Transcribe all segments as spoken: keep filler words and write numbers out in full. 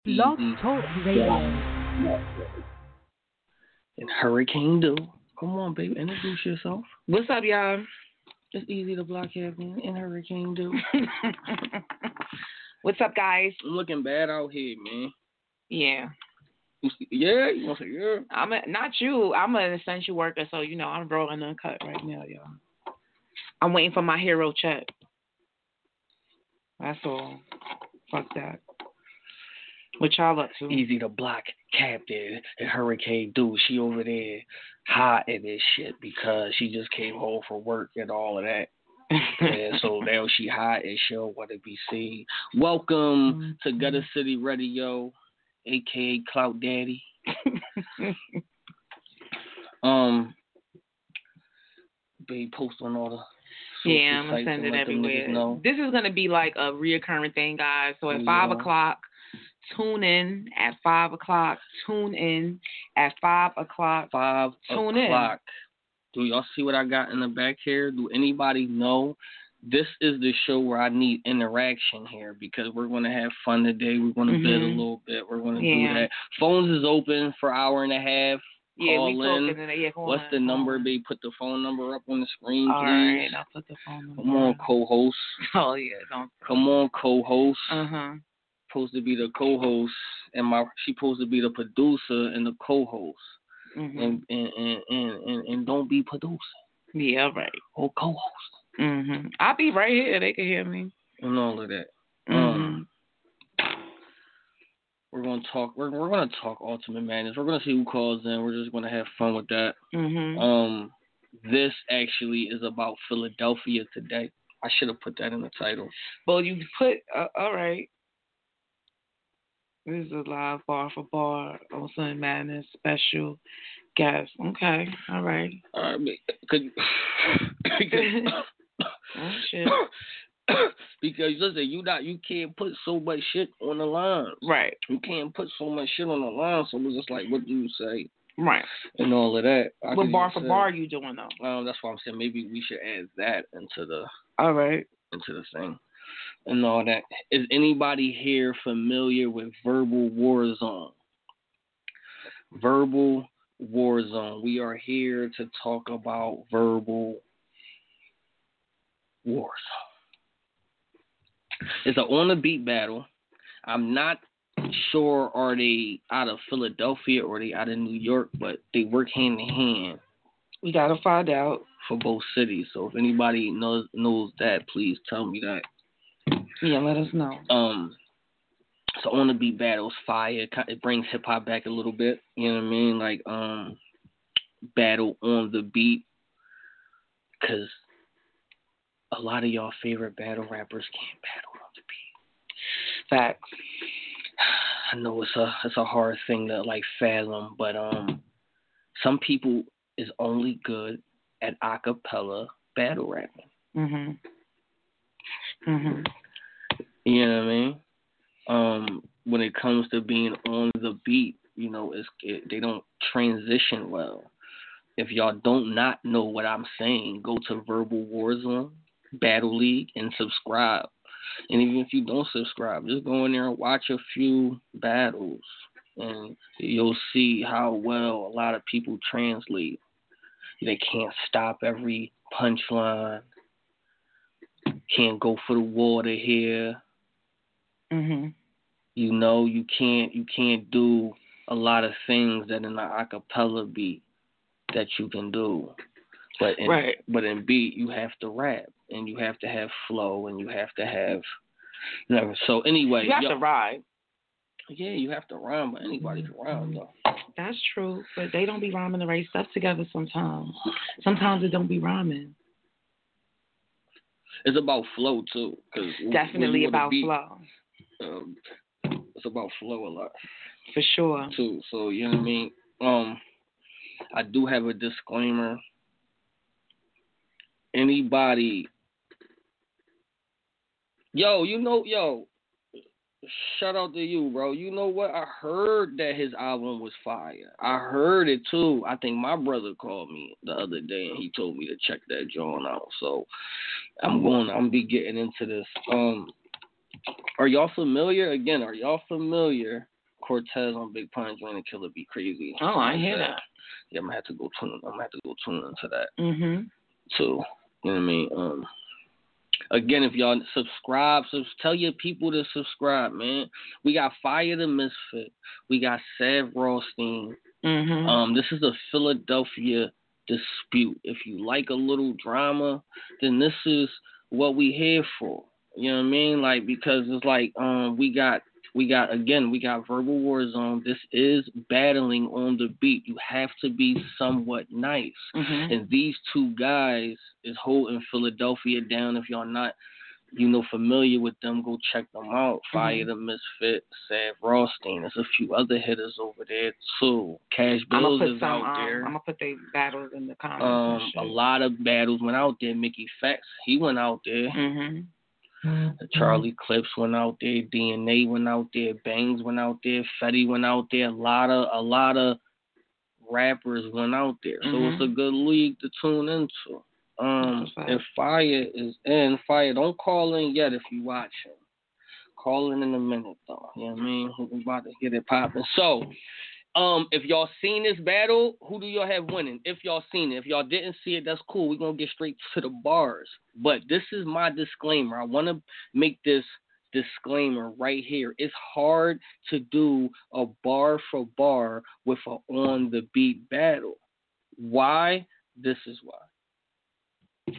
Blog Easy. Talk Radio. And Hurricane Do. Come on, baby, introduce yourself. What's up, y'all? It's easy to block heaven and Hurricane Do. What's up, guys? I'm looking bad out here, man. Yeah. You see, yeah, you want to say yeah? I'm a, not you. I'm an essential worker, so you know I'm rolling uncut right now, y'all. I'm waiting for my hero check. That's all. Fuck that. What y'all up to? Easy to block Captain and Hurricane Do. She over there hot in this shit because she just came home from work and all of that. And so now she hot and she don't want to be seen. Welcome to Gutter City Radio, aka Clout Daddy. um, babe, post on all the. Yeah, I'm gonna send it everywhere. This is gonna be like a reoccurring thing, guys. So at yeah. five o'clock, tune in at five o'clock. Tune in at five o'clock. Five tune o'clock. In. Do y'all see what I got in the back here? Do anybody know? This is the show where I need interaction here because we're going to have fun today. We're going to mm-hmm. bid a little bit. We're going to yeah. do that. Phones is open for an hour and a half. Yeah, Call we in. Talking yeah, What's the number, babe? Put the phone number up on the screen, All please. All right, I'll put the phone number. Come on, co-host. Oh, yeah, don't. Come on, co-host. Uh-huh. Supposed to be the co-host, and my she supposed to be the producer and the co-host. Mm-hmm. And, and, and, and, and, and don't be producer. Yeah, right. Or co-host. Mm-hmm. I'll be right here. They can hear me. And all of that. Mm-hmm. Um, we're gonna talk. We're we're gonna talk Ultimate Madness. We're gonna see who calls in. We're just gonna have fun with that. Mm-hmm. Um, this actually is about Philadelphia today. I should have put that in the title. Well, you put uh, all right. This is a live bar for bar Ultimate Madness special guest. Okay, all right. All right, could. Oh shit. Because listen, you not you can't put so much shit on the line. Right. You can't put so much shit on the line. So it's just like, what do you say? Right. And all of that. I what bar for say, bar you doing though? Um, that's why I'm saying maybe we should add that into the. All right. Into the thing. And all that. Is anybody here familiar with Verbal Warzone? Verbal Warzone. We are here to talk about Verbal Warzone. It's an on the beat battle. I'm not sure are they out of Philadelphia or they out of New York, but they work hand in hand. We gotta find out for both cities. So if anybody knows knows that, please tell me that. Yeah, let us know. Um, so on the beat battles, fire. It brings hip hop back a little bit. You know what I mean? Like um, battle on the beat, because a lot of y'all favorite battle rappers can't battle on the beat. Facts. I know it's a it's a hard thing to like fathom, but um, some people is only good at acapella battle rapping. Mhm. Mhm. You know what I mean? Um, when it comes to being on the beat, you know, it's it, they don't transition well. If y'all don't not know what I'm saying, go to Verbal Warzone Battle League and subscribe. And even if you don't subscribe, just go in there and watch a few battles, and you'll see how well a lot of people translate. They can't stop every punchline. Can't go for the water here. Mhm. You know, you can't you can't do a lot of things that in the acapella beat that you can do. But in, right. but in beat, you have to rap, and you have to have flow, and you have to have, you know. So anyway, you have yo, to rhyme. Yeah, you have to rhyme, but anybody can rhyme though. That's true, but they don't be rhyming the right stuff together sometimes. Sometimes it don't be rhyming. It's about flow too, cause definitely about beat, flow. Um, it's about flow a lot. For sure. Too. So you know what I mean. Um, I do have a disclaimer. Anybody, yo, you know, yo, shout out to you, bro. You know what? I heard that his album was fire. I heard it too. I think my brother called me the other day and he told me to check that joint out. So I'm going. I'm gonna be getting into this. Um, are y'all familiar? Again, are y'all familiar Cortez on Big Pun Joint and Killer Be Crazy. Oh, I hear that. Yeah, I'm gonna have to go tune. I'm gonna have to go tune into that. Mhm. Too. You know what I mean? Um. Again, if y'all subscribe, so tell your people to subscribe, man. We got Fire the Misfit. We got Sav Rothstein. Mhm. Um. This is a Philadelphia dispute. If you like a little drama, then this is what we here for. You know what I mean? Like, because it's like um we got we got again we got Verbal War Zone. This is battling on the beat. You have to be somewhat nice. Mm-hmm. And these two guys is holding Philadelphia down. If y'all not, you know, familiar with them, go check them out. Fire mm-hmm. the Misfit, Sav Rothstein. There's a few other hitters over there too. Cash Bills is some, out um, there. I'm gonna put their battles in the comments. Um, a lot of battles went out there. Mickey Fax, he went out there. Mm-hmm. Mm-hmm. Charlie Clips went out there. D N A went out there. Bangs went out there. Fetty went out there. A lot of a lot of rappers went out there. So mm-hmm. it's a good league to tune into. Um, if Fire is in, Fire, don't call in yet if you watching. Call in in a minute though. You know what I mean? We're about to get it popping. So, um, if y'all seen this battle, who do y'all have winning? If y'all seen it. If y'all didn't see it, that's cool. We're gonna get straight to the bars. But this is my disclaimer. I wanna make this disclaimer right here. It's hard to do a bar for bar with a on the beat battle. Why? This is why.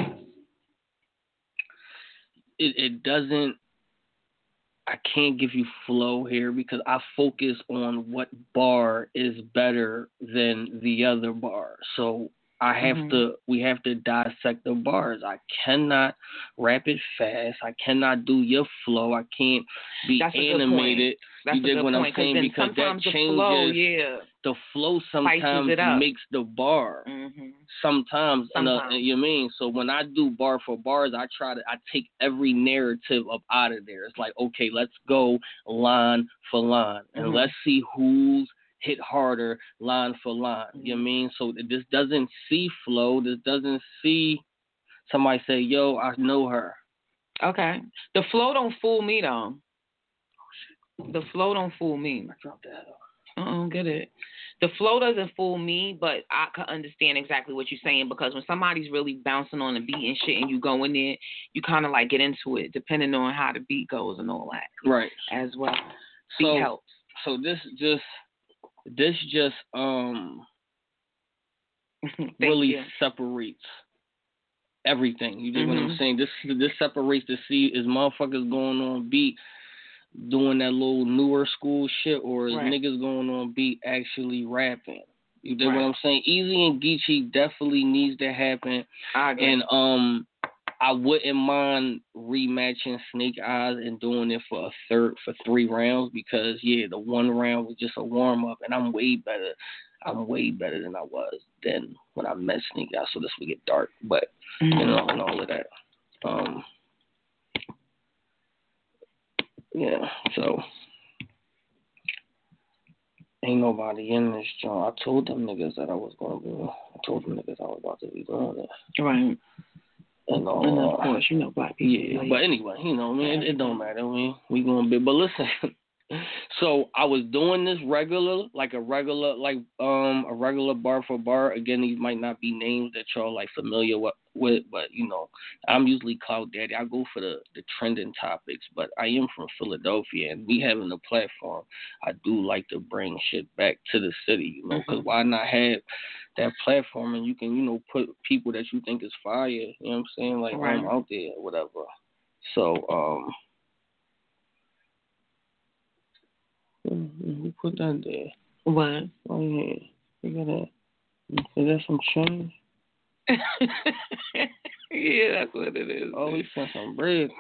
It it doesn't I can't give you flow here because I focus on what bar is better than the other bar. So I have mm-hmm. to, we have to dissect the bars. I cannot rap it fast. I cannot do your flow. I can't be That's animated. That's you dig what I'm saying? Because that changes the flow, yeah. the flow sometimes makes the bar. Mm-hmm. Sometimes, sometimes. A, you know what I mean? So when I do bar for bars, I try to, I take every narrative up out of there. It's like, okay, let's go line for line. And mm-hmm. let's see who's hit harder line for line. Mm-hmm. You know what I mean? So this doesn't see flow. This doesn't see somebody say, yo, I know her. Okay. The flow don't fool me, though. The flow don't fool me. I dropped that. I don't get it. The flow doesn't fool me, but I can understand exactly what you're saying because when somebody's really bouncing on the beat and shit and you go in there, you kind of like get into it depending on how the beat goes and all that. Right. As well. So, beat helps. So this just, this just um really you. separates everything. You dig mm-hmm. what I'm saying? This this separates to see is motherfuckers going on beat doing that little newer school shit, or is right. niggas going on beat actually rapping? You dig right. what I'm saying? Easy and Geechee definitely needs to happen. I agree. And um, I wouldn't mind rematching Snake Eyes and doing it for a third for three rounds because yeah, the one round was just a warm up, and I'm way better. I'm way better than I was then when I met Snake Eyes. So this would get dark, but mm-hmm. you know, and all of that. Um. Yeah, so ain't nobody in this joint. I told them niggas that I was gonna be. I told them niggas I was about to be doing it. Right. And, uh, and of course, you know black people. Yeah, like, but anyway, you know, man, it, it don't matter. I mean, we gonna be. But listen, so I was doing this regular, like a regular, like um, a regular bar for bar. Again, these might not be names that y'all like familiar with. With, but you know, I'm usually Cloud Daddy. I go for the, the trending topics, but I am from Philadelphia, and we having a platform. I do like to bring shit back to the city, you know, because why not have that platform and you can, you know, put people that you think is fire, you know what I'm saying, like right. I'm out there or whatever. So, um, who put that there? What? Oh yeah, you got that? Is that some change? Yeah, that's what it is. Oh, we sent some bread.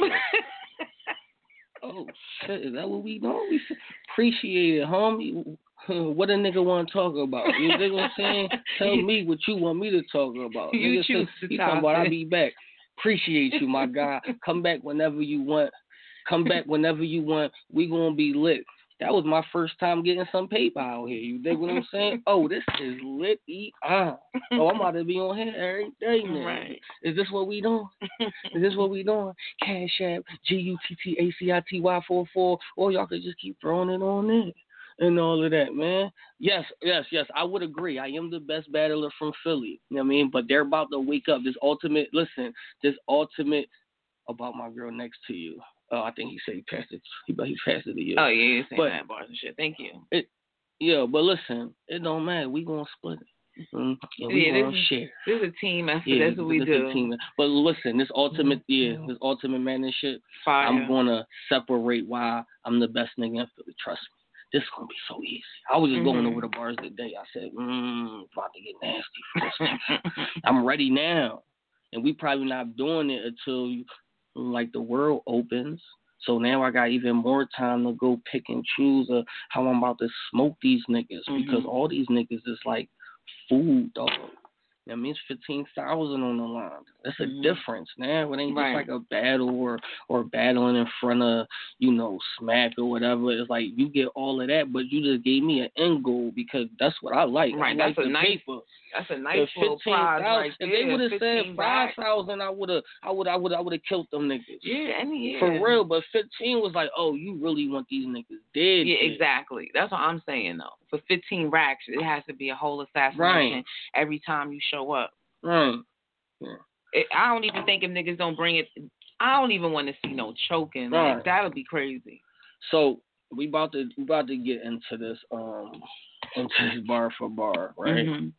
Oh shit, is that what we doing? We appreciate it, homie. What a nigga want to talk about? You know what I'm saying? Tell me what you want me to talk about. You nigga choose say, to he talk. talking about I'll be back. Appreciate you, my guy. Come back whenever you want. Come back whenever you want. We gonna be lit. That was my first time getting some paper out here. You dig what I'm saying? Oh, this is lit. E ah. Oh, I'm about to be on here every day now. Right. Is this what we doing? Is this what we doing? Cash App, G U T T A C I T Y four four. Or y'all could just keep throwing it on in. and all of that, man. Yes, yes, yes. I would agree. I am the best battler from Philly. You know what I mean? But they're about to wake up. This ultimate, listen, this ultimate about my girl next to you. Uh, I think he said he passed it. He, he passed it to you. Oh yeah, you're saying but, that bars and shit. Thank you. It, yeah, but listen, it don't matter. We gonna split it. Mm-hmm. Yeah, we yeah, gonna this share. Is, this is a team effort. Yeah, That's what we do. Team. But listen, this ultimate, yeah, this ultimate madness shit. Fire. I'm gonna separate why I'm the best nigga in Philly. Trust me. This is gonna be so easy. I was just mm-hmm. going over the bars today. I said, mmm, about to get nasty for this nigga. I'm ready now. And we probably not doing it until like the world opens. So now I got even more time to go pick and choose uh, how I'm about to smoke these niggas mm-hmm. because all these niggas is like food, dog. That means fifteen thousand on the line. That's a mm-hmm. difference, man. It ain't right. just like a battle or, or battling in front of, you know, Smack or whatever. It's like you get all of that, but you just gave me an end goal because that's what I like. Right, I that's like a the nice, paper. That's a nice little prize right there. If they would have said five thousand, I would have, I would, I would, I would have killed them niggas. Yeah, any yeah. For real, but fifteen was like, oh, you really want these niggas dead? Yeah, shit. exactly. That's what I'm saying though. For fifteen racks, it has to be a whole assassination right. every time you show up. Right. Yeah. It, I don't even think if niggas don't bring it, I don't even want to see no choking. Like right. that'll be crazy. So we about to we about to get into this um into this bar for bar, right? Mm-hmm.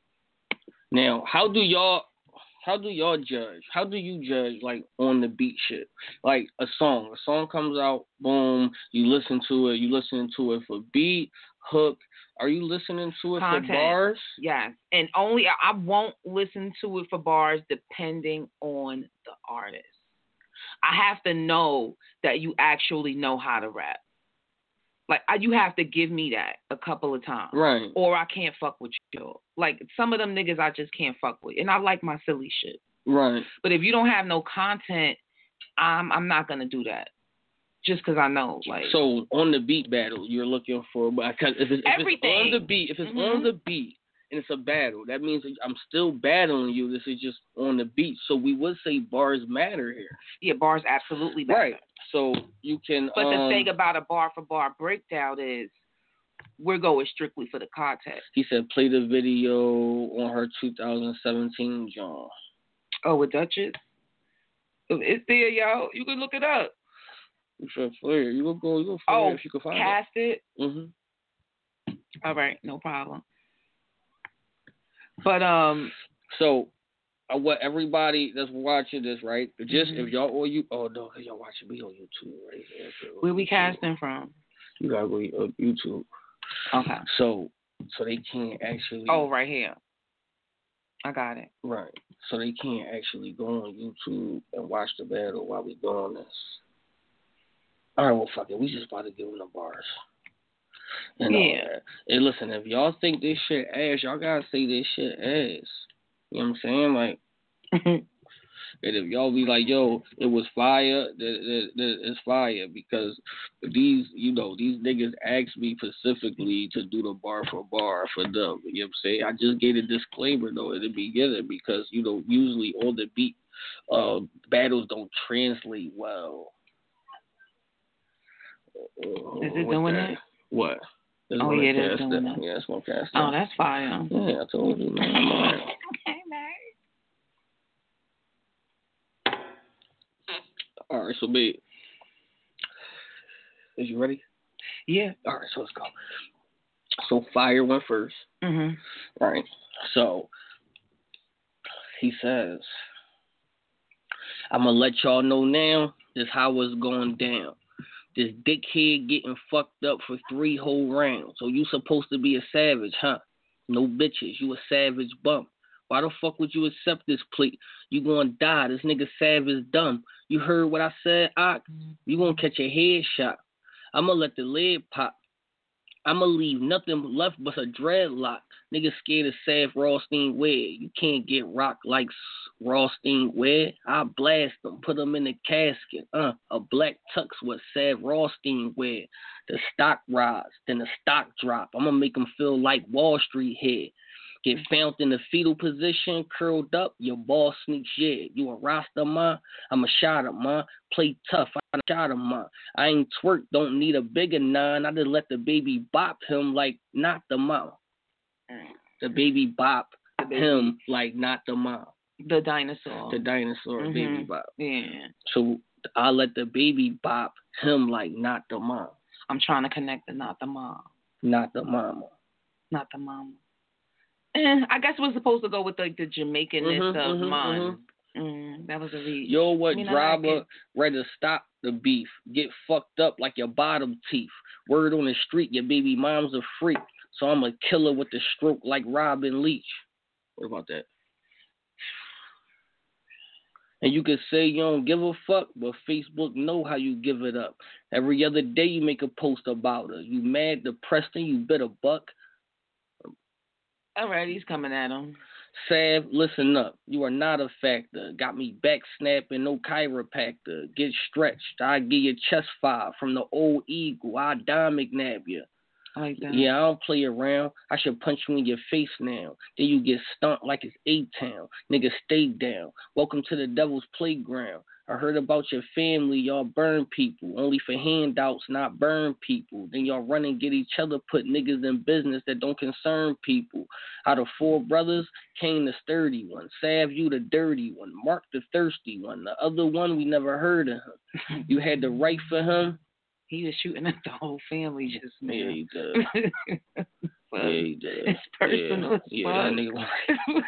Now, how do y'all how do y'all judge? How do you judge like on the beat shit? Like a song, a song comes out, boom, you listen to it, you listen to it for beat, hook. Are you listening to it Content. for bars? Yes, and only I won't listen to it for bars depending on the artist. I have to know that you actually know how to rap. Like you have to give me that a couple of times, right? Or I can't fuck with you. Like some of them niggas I just can't fuck with, and I like my silly shit, right? But if you don't have no content, I'm I'm not gonna do that. Just because I know, like. So on the beat battle, you're looking for, because if it's, if everything. it's on the beat, if it's mm-hmm. on the beat and it's a battle, that means I'm still battling you. This is just on the beat. So we would say bars matter here. Yeah, bars absolutely matter. Right. So you can. But um, the thing about a bar for bar breakdown is we're going strictly for the context. He said play the video on her two thousand seventeen John. Oh, with Duchess? It's there, y'all. You can look it up. You should play it. You go go. You go find oh, it if you can find cast it. it. Mhm. All right, no problem. But um, so uh, what everybody that's watching this, right? Just mm-hmm. if y'all or you, oh no, y'all watching me on YouTube, right? Where we casting from? You gotta go on YouTube. Okay. So so they can't actually. Oh, right here. I got it. Right. So they can't actually go on YouTube and watch the battle while we doing this. All right, well, fuck it. We just about to give them the bars. And yeah. And listen, if y'all think this shit ass, y'all gotta say this shit ass. You know what I'm saying? Like, and if y'all be like, yo, it was fire, that, that, that, it's fire. Because these, you know, these niggas asked me specifically to do the bar for bar for them. You know what I'm saying? I just gave a disclaimer, though, at the beginning. Because, you know, usually on the beat, uh, battles don't translate well. Is it doing that? What? There's oh, yeah, it is doing that. Yeah, it's one cast. Oh, that's fire. Yeah, I told you, man. Okay, man. All right, so, babe. Is you ready? Yeah. All right, so let's go. So, Fire went first. Mm-hmm. All right. So, he says, I'm going to let y'all know now this how it's going down. This dickhead getting fucked up for three whole rounds. So you supposed to be a savage, huh? No bitches. You a savage bump. Why the fuck would you accept this plea? You gonna die. This nigga savage dumb. You heard what I said, Ock? You gonna catch a head shot. I'ma let the lid pop. I'ma leave nothing left but a dreadlock. Nigga scared of Sav Rothstein wear. You can't get rocked like Rothstein wear. I blast them, put them in the casket. Uh, a black tux what Sav Rothstein wear. The stock rise, then the stock drop. I'ma make them feel like Wall Street head. Get found in the fetal position, curled up, your ball sneaks, yeah. You a Rasta, ma? I'm a shotter, ma. Play tough, I shot him, ma. I ain't twerk, don't need a bigger nine. I just let the baby bop him like not the mom. The baby bop the baby. him like not the mom. The dinosaur. The dinosaur, mm-hmm. baby bop. Yeah. So I let the baby bop him like not the mom. I'm trying to connect the not the mom. Not the mama. Not the mama. And I guess we're supposed to go with like the Jamaicanness mm-hmm, of mm-hmm, mom. Mm-hmm. Mm, that was a reach. Yo, what I mean, driver rather stop the beef? Get fucked up like your bottom teeth. Word on the street, your baby mom's a freak. So I'm a killer with the stroke like Robin Leach. What about that? And you can say you don't give a fuck, but Facebook know how you give it up. Every other day you make a post about her. You mad, depressed, and you bit a buck. All right, he's coming at him. Sav, listen up. You are not a factor. Got me back snapping, no chiropractor. Get stretched. I give you chest five from the old eagle. I dime McNab you. I like that. Yeah, I don't play around. I should punch you in your face now. Then you get stumped like it's A-Town. Nigga, stay down. Welcome to the devil's playground. I heard about your family. Y'all burn people. Only for handouts, not burn people. Then y'all run and get each other, put niggas in business that don't concern people. Out of four brothers, Kane the sturdy one. Sav, you the dirty one. Mark the thirsty one. The other one, we never heard of him. You had to write for him. He was shooting at the whole family just now. Yeah, he does. Well, yeah, he does. It's personal. Yeah, yeah that nigga went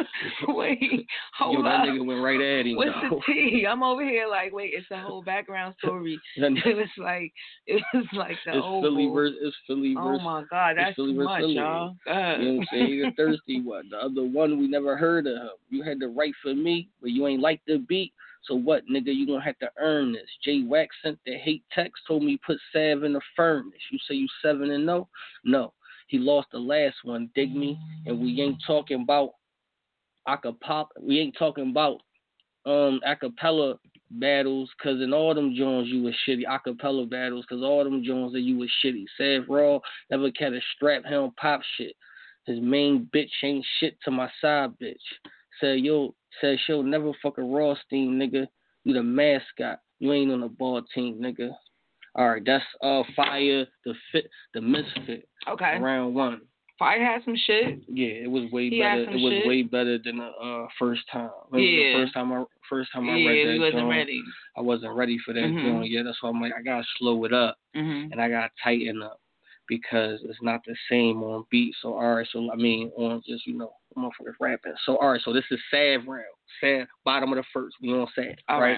Wait, hold Yo, that up. nigga went right at him. What's though. the tea? I'm over here like, wait, it's a whole background story. It was like, it was like the it's old. Philly versus, it's Philly versus. Oh my God, that's too much, Philly. y'all. God. You know what I'm saying? He's a thirsty one. The other one, we never heard of him. You had to write for me, but you ain't like the beat. So what, nigga, you gonna have to earn this. J Wax sent the hate text, told me put Sav in the furnace. You say you seven and no? No. He lost the last one, dig me? And we ain't talking about acapella. We ain't talking about um acapella battles, cause in all them Jones you was shitty. Acapella battles, cause all them Jones that you was shitty. Sav Raw never had a strap, he don't pop shit. His main bitch ain't shit to my side bitch. Said yo, said she'll never fuck a Rothstein, nigga. You the mascot. You ain't on the ball team, nigga. All right, that's uh Fire, the fit, the misfit. Okay. Round one. Fire had some shit. Yeah, it was way he better. It was shit. way better than the uh, first time. Yeah. The first time I first time I yeah, read that we wasn't joint, ready. I wasn't ready for that mm-hmm. joint. Yeah, that's why I'm like, I gotta slow it up mm-hmm. and I gotta tighten up because it's not the same on beat. So all right, so I mean on just you know, motherfuckers rapping. So all right, so this is Sav round. Sav bottom of the first. We on Sav. All right? right.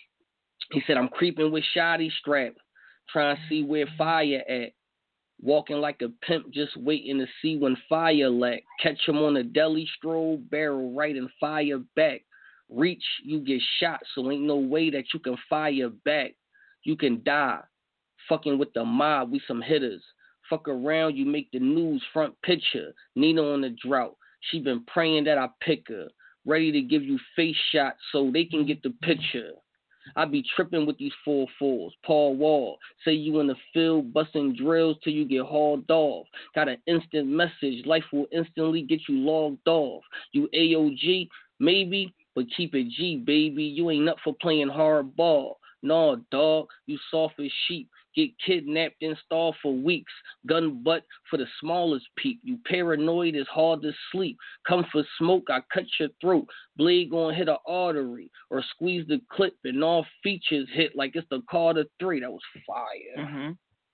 He said, I'm creeping with shoddy strap, trying to see where fire at. Walking like a pimp, just waiting to see when fire lack. Catch him on a deli stroll, barrel right and fire back. Reach, you get shot, so ain't no way that you can fire back. You can die. Fucking with the mob, we some hitters. Fuck around, you make the news front picture. Nina on the drought. She been praying that I pick her. Ready to give you face shots so they can get the picture. I be tripping with these four fours. Paul Wall, say you in the field busting drills till you get hauled off. Got an instant message, life will instantly get you logged off. You A O G, maybe, but keep it G, baby. You ain't up for playing hard ball. Nah, dog, you soft as sheep. Get kidnapped and starved for weeks. Gun butt for the smallest peep. You paranoid, it's hard to sleep. Come for smoke, I cut your throat. Blade gonna hit an artery. Or squeeze the clip and all features hit like it's the Carter three. That was fire. Mm-hmm.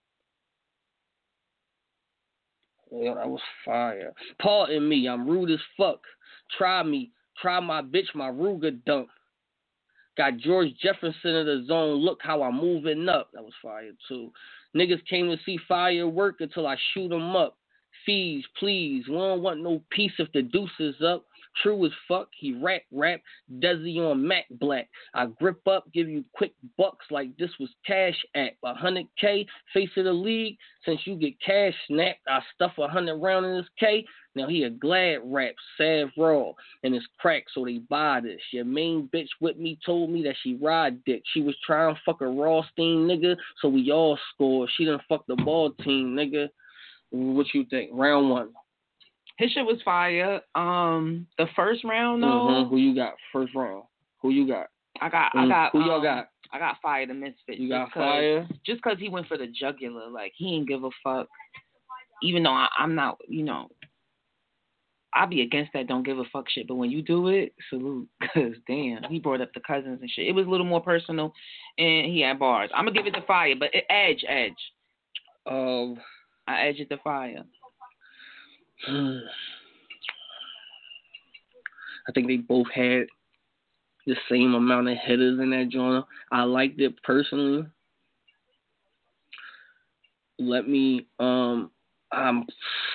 Yeah, that was fire. Pardon me, I'm rude as fuck. Try me. Try my bitch, my Ruger dump. Got George Jefferson of the zone. Look how I'm moving up. That was fire, too. Niggas came to see firework until I shoot them up. Fees, please. We don't want no peace if the deuce is up. True as fuck. He rap, rap. Desi on Mac Black. I grip up, give you quick bucks like this was Cash App. one hundred K, face of the league. Since you get cash snapped, I stuff one hundred round in this K. Now he a glad rap, Sav Raw, and it's crack, so they buy this. Your main bitch with me told me that she ride dick. She was trying to fuck a Rothstein nigga, so we all scored. She done fuck the ball team, nigga. What you think? Round one. His shit was fire. Um, the first round though. Mm-hmm. Who you got? First round. Who you got? I got. Mm. I got. Who um, y'all got? I got Fire the Misfit. You got just Fire? Just because he went for the jugular, like he ain't give a fuck. Even though I, I'm not, you know, I be against that don't give a fuck shit. But when you do it, salute. Cause damn, he brought up the cousins and shit. It was a little more personal, and he had bars. I'm gonna give it to Fire, but it, Edge, Edge. Um, I edge it to Fire. I think they both had the same amount of hitters in that joint. I liked it personally. Let me um um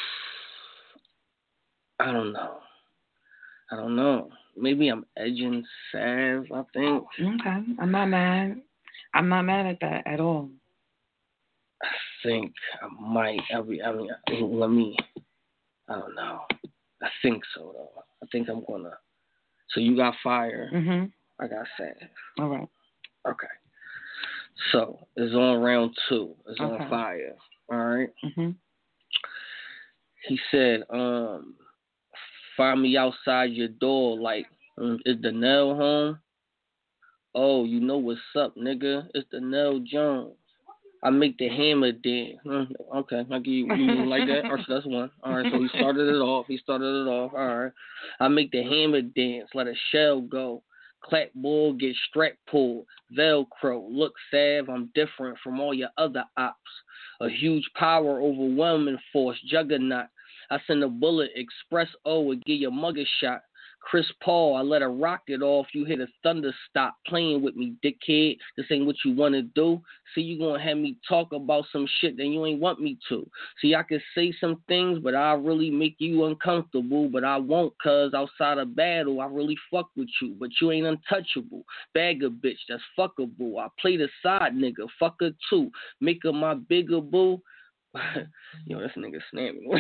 I don't know. I don't know. Maybe I'm edging Sav, I think. Okay. I'm not mad. I'm not mad at that at all. I think I might I mean, I mean let me I don't know. I think so though. I think I'm gonna So you got Fire. Mm-hmm. I got Sav. All right. Okay. So it's on round two. It's okay. on Fire. All right. Mm-hmm. He said, um, find me outside your door. Like, um, is Danelle home? Oh, you know what's up, nigga. It's Danelle Jones. I make the hammer dance. Mm, okay, I give you, you like that? All right, so that's one. All right, so he started it off. He started it off. All right. I make the hammer dance. Let a shell go. Clap bull, get strap pulled. Velcro. Look, Sav, I'm different from all your other ops. A huge power, overwhelming force, juggernaut. I send a bullet, express O, and give your mug a shot. Chris Paul, I let a rocket off. You hit a thunder stop playing with me, dickhead. This ain't what you want to do. See, you going to have me talk about some shit that you ain't want me to. See, I can say some things, but I really make you uncomfortable. But I won't, cuz outside of battle, I really fuck with you. But you ain't untouchable. Bag a bitch, that's fuckable. I play the side nigga, fuck her too. Make her my bigger boo. Yo, this nigga snapping.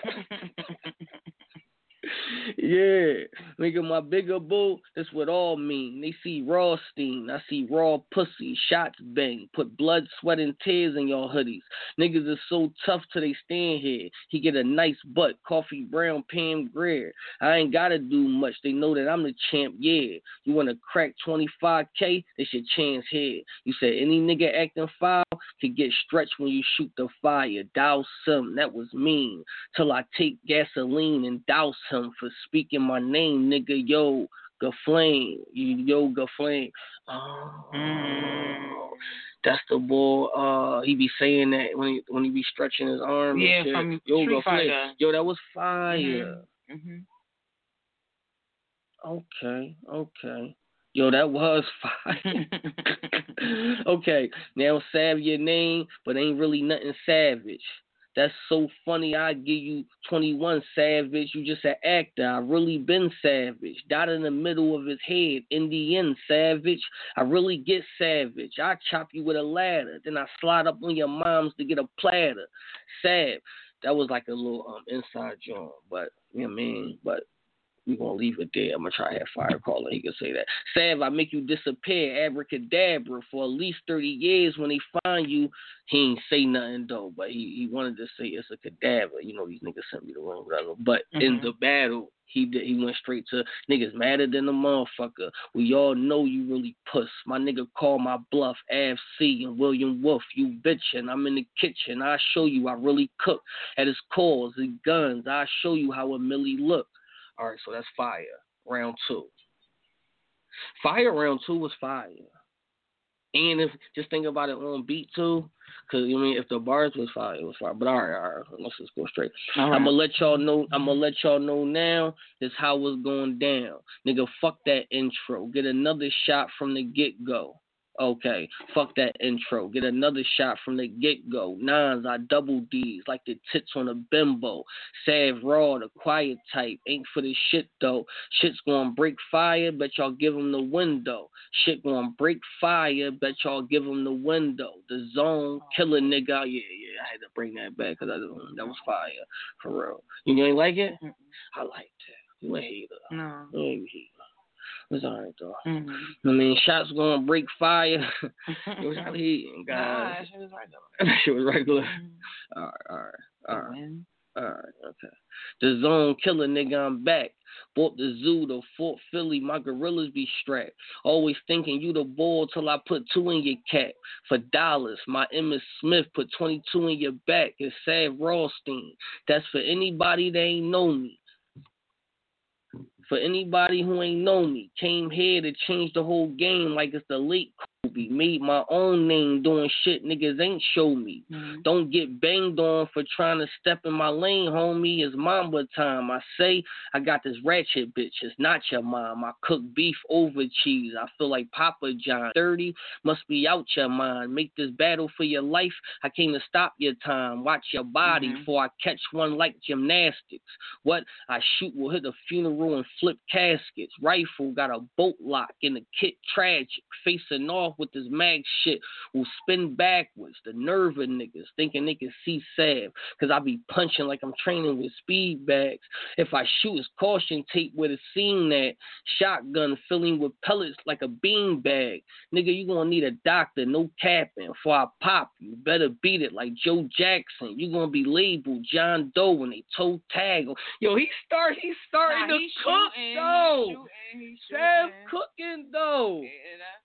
Yeah, nigga, my bigger boo, that's what all mean. They see raw steam, I see raw pussy, shots bang, put blood, sweat, and tears in y'all hoodies. Niggas is so tough till they stand here. He get a nice butt, coffee brown, Pam Grier. I ain't gotta do much, they know that I'm the champ, yeah. You wanna crack twenty-five K, that's your chance here. You said any nigga acting foul could get stretched when you shoot the fire. Douse him, that was mean. Till I take gasoline and douse him for speaking my name, nigga. Yo, Gaflame, you yo Gaflame. Oh, mm. That's the boy. Uh, he be saying that when he when he be stretching his arm. Yeah, and shit. from yo Street Gaflame. Fighter. Yo, that was fire. Mm-hmm. Mm-hmm. Okay, okay. Yo, that was fire. Okay, now Sav your name, but ain't really nothing savage. That's so funny. I give you twenty-one savage. You just an actor. I really been savage. Dot in the middle of his head. In the end, savage. I really get savage. I chop you with a ladder. Then I slide up on your moms to get a platter. Sav. That was like a little um inside joint, but you know what I mean? But we're going to leave it there. I'm going to try to have Fire caller. He can say that. Sav, I make you disappear, abracadabra, for at least thirty years. When they find you, he ain't say nothing, though. But he, he wanted to say it's a cadaver. You know, these niggas sent me the wrong whatever. But mm-hmm. in the battle, he did, he went straight to niggas madder than a motherfucker. We all know you really puss. My nigga call my bluff, Av C and William Wolf. You bitchin'. I'm in the kitchen. I show you I really cook. At his calls, his guns, I show you how a Millie look. All right, so that's Fire, round two. Fire round two was fire. And if just think about it on beat too, because you I mean if the bars was fire, it was fire. But all right, all right, let's just go straight. Right. I'm gonna let y'all know. I'm gonna let y'all know now. This how it's going down, nigga. Fuck that intro. Get another shot from the get go. Okay, fuck that intro. Get another shot from the get-go. Nines, I double D's like the tits on a bimbo. Sav Raw, the quiet type. Ain't for the shit, though. Shit's gonna break fire, bet y'all give him the window. Shit gonna break fire, bet y'all give him the window. The zone, killer nigga. Yeah, yeah, I had to bring that back because that was fire, for real. You ain't like it? I liked it. You a hater. No. You ain't a hater. It's alright though. Mm-hmm. I mean, shots gonna break fire. It was really heating, guys. Nah, that shit was regular. That shit was regular. Mm-hmm. Alright, alright, alright. Alright, okay. The zone killer, nigga, I'm back. Bought the zoo to Fort Philly, my gorillas be strapped. Always thinking you the ball till I put two in your cap. For dollars, my Emmitt Smith put twenty-two in your back. It's Sav Rothstein. That's for anybody that ain't know me. For anybody who ain't know me. Came here to change the whole game like it's the late Kobe. Made my own name doing shit niggas ain't show me. Mm-hmm. Don't get banged on for trying to step in my lane, homie. It's Mamba time. I say I got this ratchet bitch. It's not your mom. I cook beef over cheese. I feel like Papa John. thirty must be out your mind. Make this battle for your life. I came to stop your time. Watch your body mm-hmm. before I catch one like gymnastics. What? I shoot will hit a funeral and flip caskets. Rifle got a bolt lock in the kit. Tragic. Facing off with this mag shit will spin backwards. The nerve of niggas thinking they can see Sav. Cause I be punching like I'm training with speed bags. If I shoot, it's caution tape where the scene at. Shotgun filling with pellets like a bean bag. Nigga, you gonna need a doctor, no capping. Before I pop you, better beat it like Joe Jackson. You gonna be labeled John Doe when they toe tag. Yo, he start, he starting nah, to cook shooting, though. He's shooting, he's Sav cooking though. Yeah,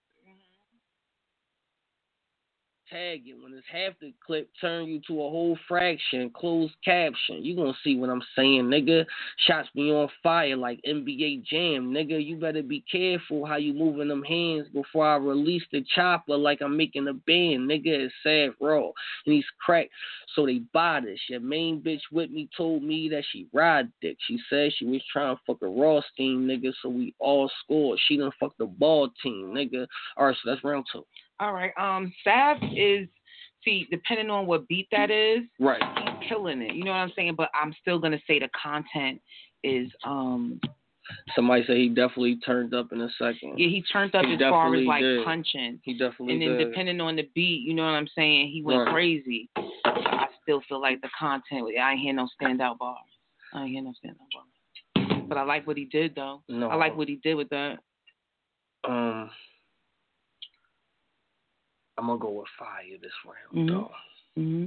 tag it. When it's half the clip, turn you to a whole fraction, closed caption. You gonna see what I'm saying, nigga. Shots be on fire like N B A Jam, nigga. You better be careful how you moving them hands before I release the chopper like I'm making a band, nigga. It's Sav Raw. And he's cracked, so they buy this. Your main bitch with me told me that she ride dick. She said she was trying to fuck a Rothstein, nigga, so we all scored. She done fuck the ball team, nigga. Alright, so that's round two. All right. Um, Sav is, see, depending on what beat that is, right, he's killing it. You know what I'm saying? But I'm still gonna say the content is. Um, Somebody say he definitely turned up in a second. Yeah, he turned up he as far as like did. punching. He definitely And then did. depending on the beat, you know what I'm saying? He went right. crazy. So I still feel like the content. I ain't hear no standout bars. I ain't hear no standout bars. But I like what he did though. No. I like what he did with that. Um. I'm gonna go with fire this round, mm-hmm. though. Mm-hmm.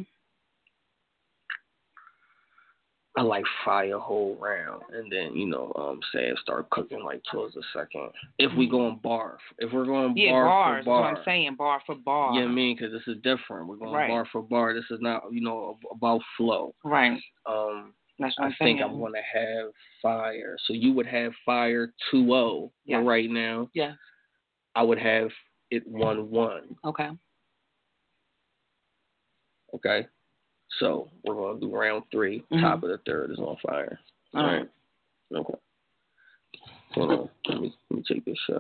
I like fire whole round, and then you know, um, Sav start cooking like towards the second. If mm-hmm. we going bar, if we're going yeah, bar bars, for bar, that's what I'm saying, bar for bar. Yeah, you know I mean, because this is different. We're going right. bar for bar. This is not, you know, about flow. Right. Um, that's what I I'm think saying. I'm gonna have fire. So you would have fire two oh yes. right now. Yeah. I would have it one one. Okay. Okay. So we're gonna do round three. Mm-hmm. Top of the third is on fire. All right. right. Okay. Hold on. Let me let me take this shot.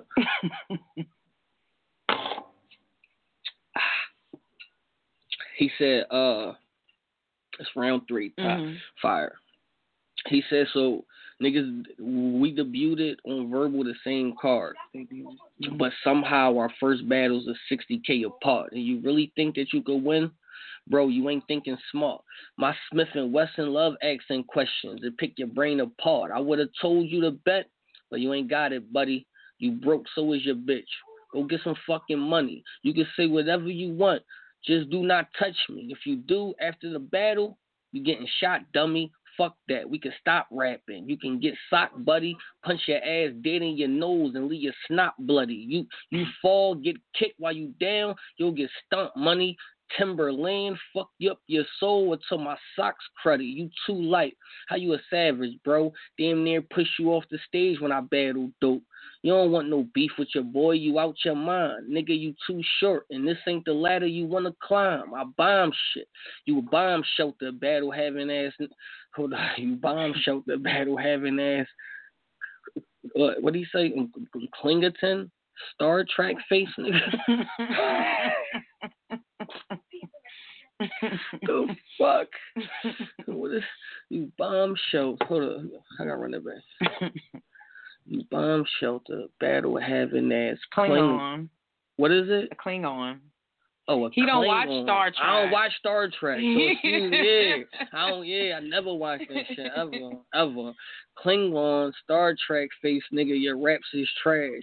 He said, uh, it's round three, top mm-hmm. fire. He said, so niggas, we debuted on Verbal the same card, mm-hmm. but somehow our first battles are sixty K apart. And you really think that you could win? Bro, you ain't thinking smart. My Smith and Wesson love asking questions and pick your brain apart. I would have told you to bet, but you ain't got it, buddy. You broke, so is your bitch. Go get some fucking money. You can say whatever you want. Just do not touch me. If you do, after the battle, you getting shot, dummy. Fuck that. We can stop rapping. You can get socked, buddy. Punch your ass dead in your nose and leave your snot bloody. You you fall, get kicked while you down. You'll get stumped, money. Timberland, fuck you up your soul until my socks cruddy. You too light. How you a savage, bro? Damn near push you off the stage when I battle dope. You don't want no beef with your boy. You out your mind. Nigga, you too short. And this ain't the ladder you want to climb. I bomb shit. You a bomb shelter battle having ass. Hold on. You bomb shelter battle having ass. What what do you say? Klingerton? Star Trek face, nigga. The fuck? What is you bomb shelter? Hold on, I gotta run it back. You bomb shelter battle having ass Klingon. What is it? A Klingon. Oh, a he don't watch Klingon. Star Trek. I don't watch Star Trek. So excuse me. I don't. Yeah, I never watched that shit ever, ever. Klingon, Star Trek face nigga, your raps is trash.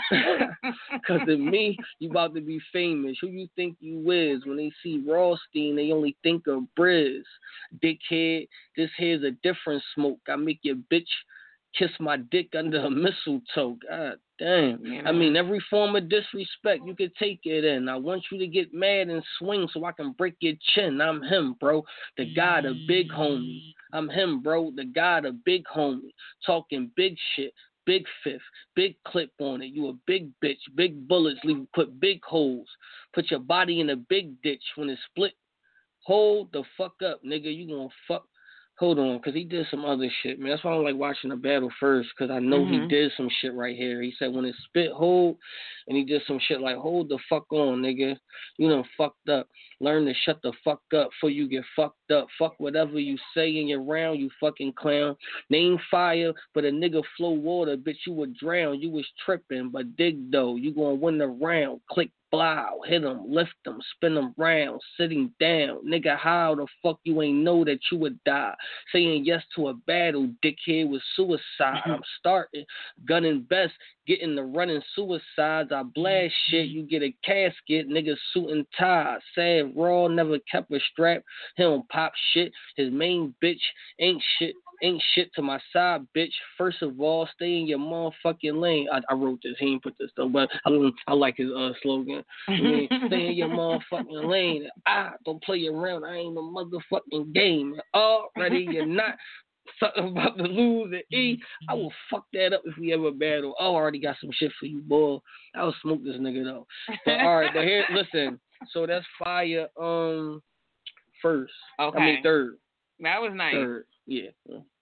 Cause to me, you about to be famous. Who you think you is? When they see Rothstein, they only think of Briz. Dickhead, this here's a different smoke. I make your bitch kiss my dick under a mistletoe. God damn. Yeah. I mean, every form of disrespect, you could take it in. I want you to get mad and swing so I can break your chin. I'm him, bro. The guy, the big homie. I'm him, bro. The guy, the big homie. Talking big shit. Big fifth. Big clip on it. You a big bitch. Big bullets. Leave put big holes. Put your body in a big ditch. When it's split, hold the fuck up, nigga. You gonna fuck. Hold on, because he did some other shit, man. That's why I don't like watching the battle first, because I know mm-hmm. he did some shit right here. He said when it spit, hold, and he did some shit like, hold the fuck on, nigga. You done fucked up. Learn to shut the fuck up before you get fucked up. Fuck whatever you say in your round, you fucking clown. Name fire, but a nigga flow water, bitch, you would drown. You was tripping, but dig though, you gonna win the round. Click. Blow, hit him, lift him, spin him round, sitting down. Nigga, how the fuck you ain't know that you would die? Saying yes to a battle, dickhead, with suicide. I'm starting, gunning best, getting the running suicides. I blast shit, you get a casket, nigga suit and tie. Sad raw, never kept a strap. He don't pop shit. His main bitch ain't shit. Ain't shit to my side, bitch. First of all, stay in your motherfucking lane. I, I wrote this. He ain't put this though, but I I like his uh, slogan. I mean, stay in your motherfucking lane. Ah, don't play around. I ain't a motherfucking game. Already you're not something about to lose at E. I will fuck that up if we ever battle. Oh, I already got some shit for you, boy. I will smoke this nigga though. But all right, but here, listen. So that's fire. Um, first. Okay. I mean third. That was nice. Third. Yeah.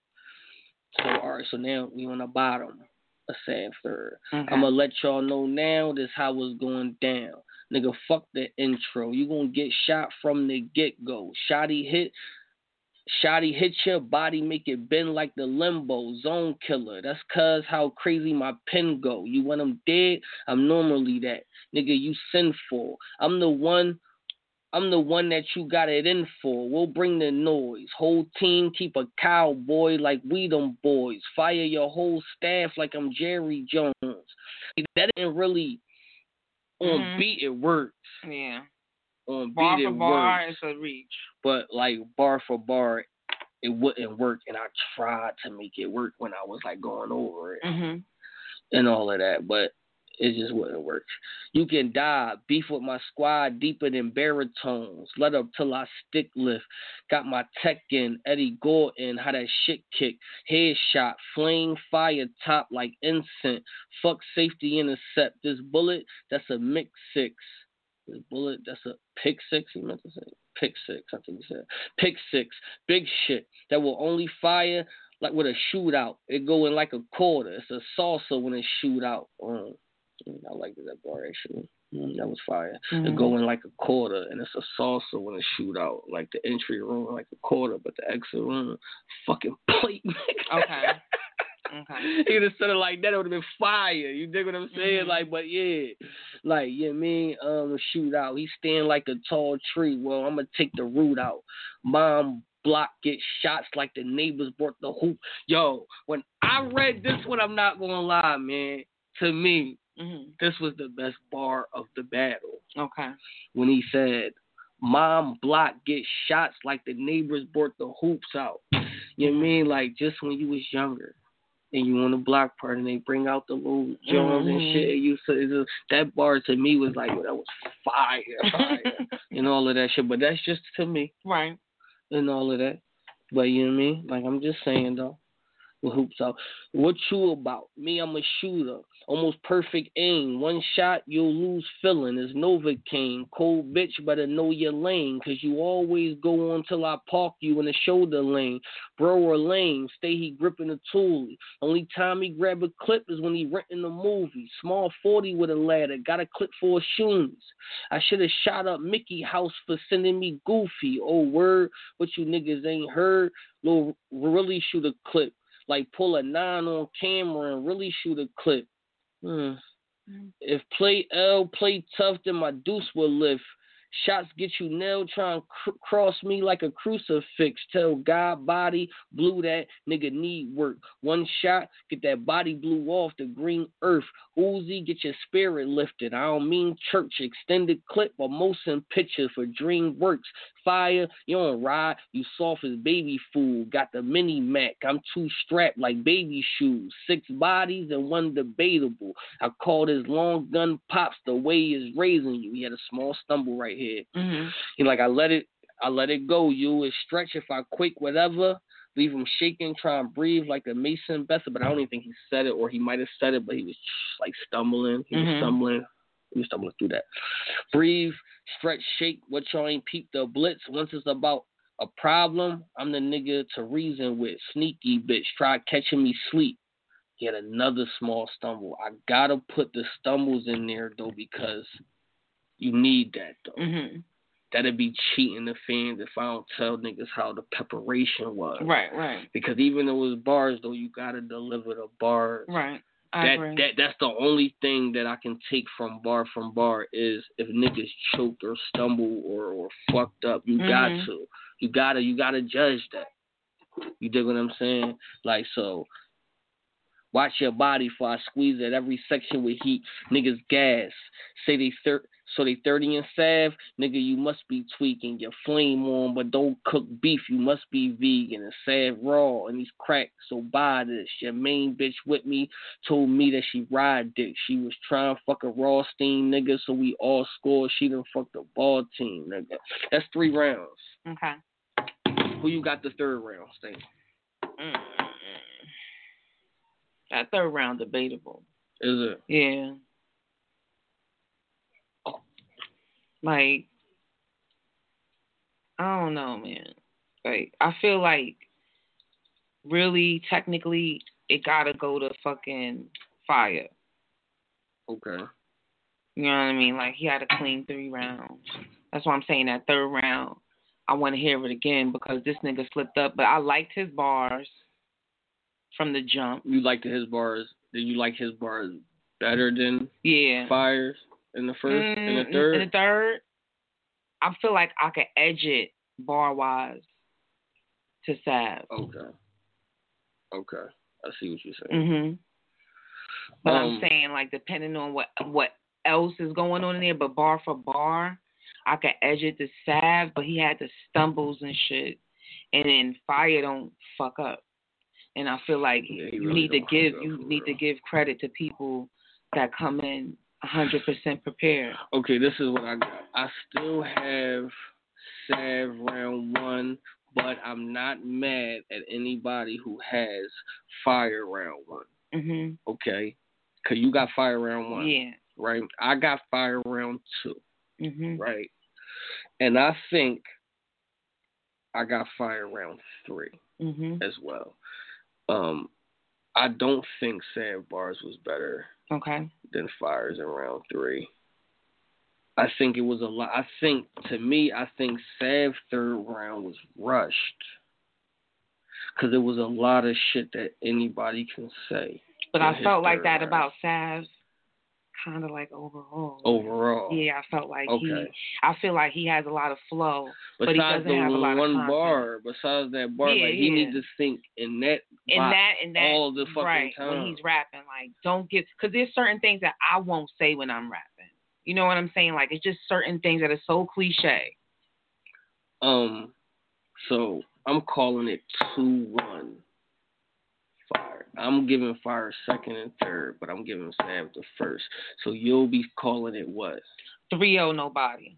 So, all right, so now we on the bottom, a sad third. Okay. I'm going to let y'all know now this how it's going down. Nigga, fuck the intro. You going to get shot from the get-go. Shotty hit, shotty hit your body, make it bend like the limbo. Zone killer. That's cuz how crazy my pen go. You want them dead? I'm normally that. Nigga, you sinful. I'm the one... I'm the one that you got it in for. We'll bring the noise. Whole team keep a cowboy like we them boys. Fire your whole staff like I'm Jerry Jones. That ain't really on mm-hmm. beat. It works. Yeah. On bar beat for it bar, works. it's a reach. But like bar for bar, it wouldn't work. And I tried to make it work when I was like going over it mm-hmm. and all of that. But it just wouldn't work. You can die. Beef with my squad deeper than baritones. Let up till I stick lift. Got my tech in. Eddie Gorton. How that shit kick. Headshot. Flame fire top like incense. Fuck safety intercept. This bullet, that's a mix six. This bullet, that's a pick six. He meant to say pick six. I think he said pick six. Big shit that will only fire like with a shootout. It go in like a quarter. It's a salsa when it shoot out. Um, I like that bar actually. Mm, that was fire. Mm-hmm. It go in like a quarter, and it's a salsa when it shoot out. Like the entry room, like a quarter, but the exit room, fucking plate. Okay. Okay. He would have said it like that. It would have been fire. You dig what I'm saying? Mm-hmm. Like, but yeah, like you know what I mean, um, shoot out. He stand like a tall tree. Well, I'm gonna take the root out. Mom. Block get shots like the neighbors brought the hoop. Yo, when I read this one, I'm not gonna lie, man. To me, mm-hmm. this was the best bar of the battle. Okay. When he said, Mom block get shots like the neighbors brought the hoops out. You know what I mean? Like just when you was younger and you on the block party and they bring out the little Jones mm-hmm. and shit. You so just, that bar to me was like, well, that was fire, fire, and all of that shit. But that's just to me. Right. And all of that. But you know what I mean? Like I'm just saying though. With hoops out. What you about? Me, I'm a shooter. Almost perfect aim. One shot, you'll lose feeling. It's Novocaine. Cold bitch, better know your lane. Cause you always go on till I park you in the shoulder lane. Bro or lame, stay he gripping a tool. Only time he grab a clip is when he renting the movie. Small forty with a ladder. Got a clip for a shoes. I should have shot up Mickey House for sending me Goofy. Oh, word. What you niggas ain't heard? Lil really shoot a clip. Like pull a nine on camera and really shoot a clip. Hmm. Mm. If play L, play tough, then my deuce will lift. Shots get you nailed, trying to cr- cross me like a crucifix. Tell God body, blew that, nigga need work. One shot, get that body blew off the green earth. Uzi, get your spirit lifted. I don't mean church, extended clip or motion picture for DreamWorks. Fire, you don't ride, you soft as baby food. Got the mini Mac, I'm too strapped like baby shoes. Six bodies and one debatable. I call this long gun pops the way is raising you. He had a small stumble right here. Mm-hmm. He like, I let it, I let it go. You is stretch if I quick whatever. Leave him shaking, try and breathe like a Mason Besser. But I don't even think he said it, or he might have said it, but he was like stumbling. He mm-hmm. was stumbling. He was stumbling through that. Breathe, stretch, shake. What y'all ain't peeped the blitz. Once it's about a problem, I'm the nigga to reason with. Sneaky bitch, try catching me sleep. He had another small stumble. I gotta put the stumbles in there though, because you need that though. Mm-hmm. That'd be cheating the fans if I don't tell niggas how the preparation was. Right, right. Because even though it was bars though, you gotta deliver the bars. Right. I that agree. that that's the only thing that I can take from bar from bar is if niggas choked or stumble or, or fucked up. You mm-hmm. got to. You gotta you gotta judge that. You dig what I'm saying? Like so watch your body before I squeeze at every section with heat. Niggas gas. Say they thir- so they thirty and salve. Nigga, you must be tweaking. Your flame on, but don't cook beef. You must be vegan and salve raw. And he's cracked, so buy this. Your main bitch with me told me that she ride dick. She was trying to fuck a Rothstein nigga, so we all scored. She done fuck the ball team, nigga. That's three rounds. Okay. Who you got the third round, Stain? Mm-hmm. That third round debatable. Is it? Yeah. Like, I don't know, man. Like, I feel like really, technically, it gotta go to fucking Fire. Okay. You know what I mean? Like, he had a clean three rounds. That's why I'm saying that third round, I want to hear it again because this nigga slipped up. But I liked his bars from the jump. You liked his bars. Did you like his bars better than yeah. Fire's in the first, mm, in the third? In the third, I feel like I could edge it bar-wise to Sav. Okay. Okay. I see what you're saying. Mm-hmm. But um, I'm saying, like, depending on what what else is going on in there, but bar for bar, I could edge it to Sav, but he had the stumbles and shit. And then Fire don't fuck up. And I feel like yeah, you really need to give you need real. to give credit to people that come in one hundred percent prepared. Okay, this is what I got. I still have Sav round one, but I'm not mad at anybody who has Fire round one. Mhm. Okay, cause you got Fire round one. Yeah. Right. I got Fire round two. Mhm. Right. And I think I got Fire round three mhm. as well. Um, I don't think Sav Bars was better okay. than Fire's in round three. I think it was a lot. I think, to me, I think Sav's third round was rushed. Because there was a lot of shit that anybody can say. But I felt like that round. About Sav. Kind of like overall. Overall. Yeah, I felt like okay. he. I feel like he has a lot of flow, besides but he doesn't the have a lot one of content. bar, besides that bar, yeah, like yeah. he needs to think in that. In that, in that, all the fucking right, time. When he's rapping, like don't get, because there's certain things that I won't say when I'm rapping. You know what I'm saying? Like it's just certain things that are so cliche. Um, so I'm calling it two one. Fire. I'm giving Fire second and third, but I'm giving Sav the first. So you'll be calling it what? three oh nobody.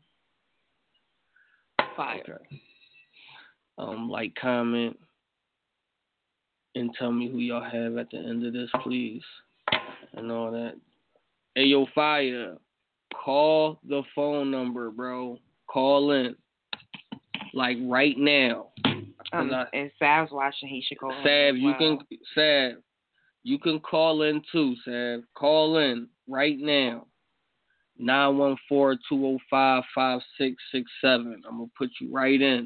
Fire. Okay. Um, like, comment, and tell me who y'all have at the end of this, please. And all that. Hey, yo, Fire. Call the phone number, bro. Call in. Like, right now. Um, I, and Sav's watching. He should call. Sav, you well. can Sav, you can call in too, Sav. Call in right now. nine one four, two oh five, five six six seven. I'm gonna put you right in.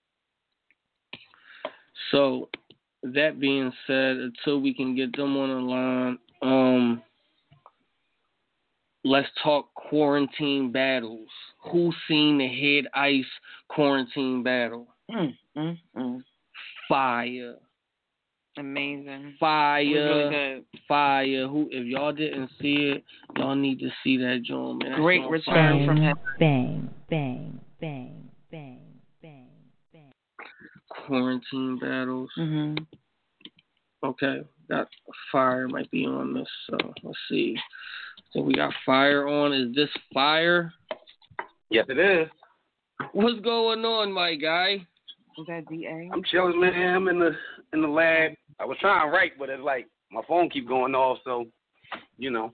So that being said, until we can get them on the line, um, let's talk quarantine battles. Who's seen the Head Ice quarantine battle? Mm, mm, mm. Fire. Amazing. Fire. It was really good. Fire. Who? If y'all didn't see it, y'all need to see that joint, man. Great joint return fire. from him. Bang, bang, bang, bang, bang, bang. Quarantine battles. Mm-hmm. Okay, that fire might be on this. So let's see. So we got fire on. Is this fire? Yes, it is. What's going on, my guy? Is that D A? I'm chilling, man. I'm in the in the lab. I was trying to write, but it's like my phone keep going off. So, you know.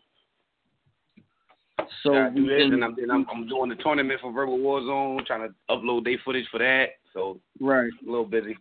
So I do we this, can, and I'm, and I'm I'm doing the tournament for Verbal Warzone, trying to upload their footage for that. So, right. a little busy.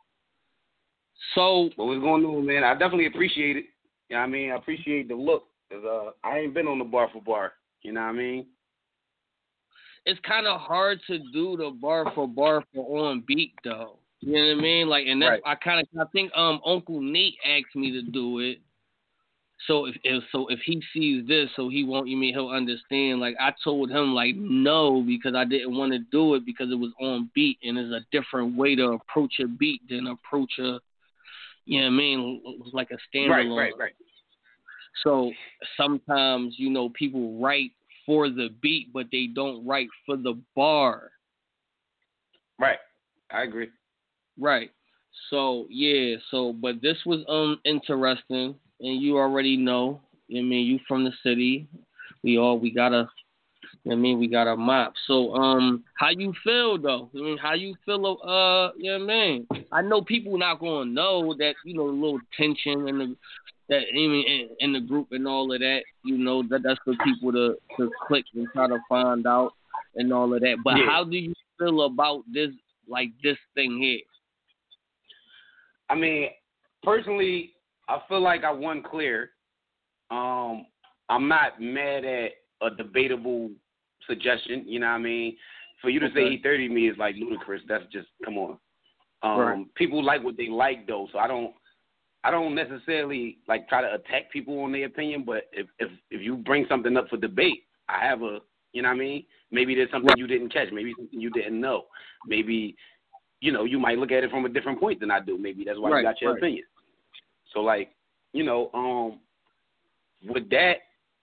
So, but what's going on, man? I definitely appreciate it. You know what I mean? I appreciate the look. Cause, uh, I ain't been on the bar for bar. You know what I mean? it's kind of hard to do the bar for bar for on beat though. You know what I mean? Like, and that's right. I kind of I think um Uncle Nate asked me to do it. So if, if so if he sees this, so he won't. You mean he'll understand? Like I told him like no because I didn't want to do it because it was on beat and it's a different way to approach a beat than approach a. You know what I mean? Like a standalone. Right, right, right. So sometimes, you know, people write for the beat, but they don't write for the bar. Right. I agree. Right. So, yeah. So, but this was um interesting, and you already know. I mean, you from the city. We all, we got a, I mean, we got a mop. So, um, how you feel, though? I mean, how you feel, uh, you know what I mean? I know people not going to know that, you know, a little tension and the, that even in, in the group and all of that, you know, that that's for people to, to click and try to find out and all of that. But yeah. how do you feel about this, like this thing here? I mean, personally, I feel like I won clear. Um, I'm not mad at a debatable suggestion, you know what I mean? For you to okay. say he thirty me is like ludicrous. That's just, come on. Um, right. People like what they like, though, so I don't I don't necessarily, like, try to attack people on their opinion, but if, if, if you bring something up for debate, I have a, you know what I mean? Maybe there's something right. you didn't catch. Maybe something you didn't know. Maybe, you know, you might look at it from a different point than I do. Maybe that's why right. you got your right. opinion. So, like, you know, um, with that,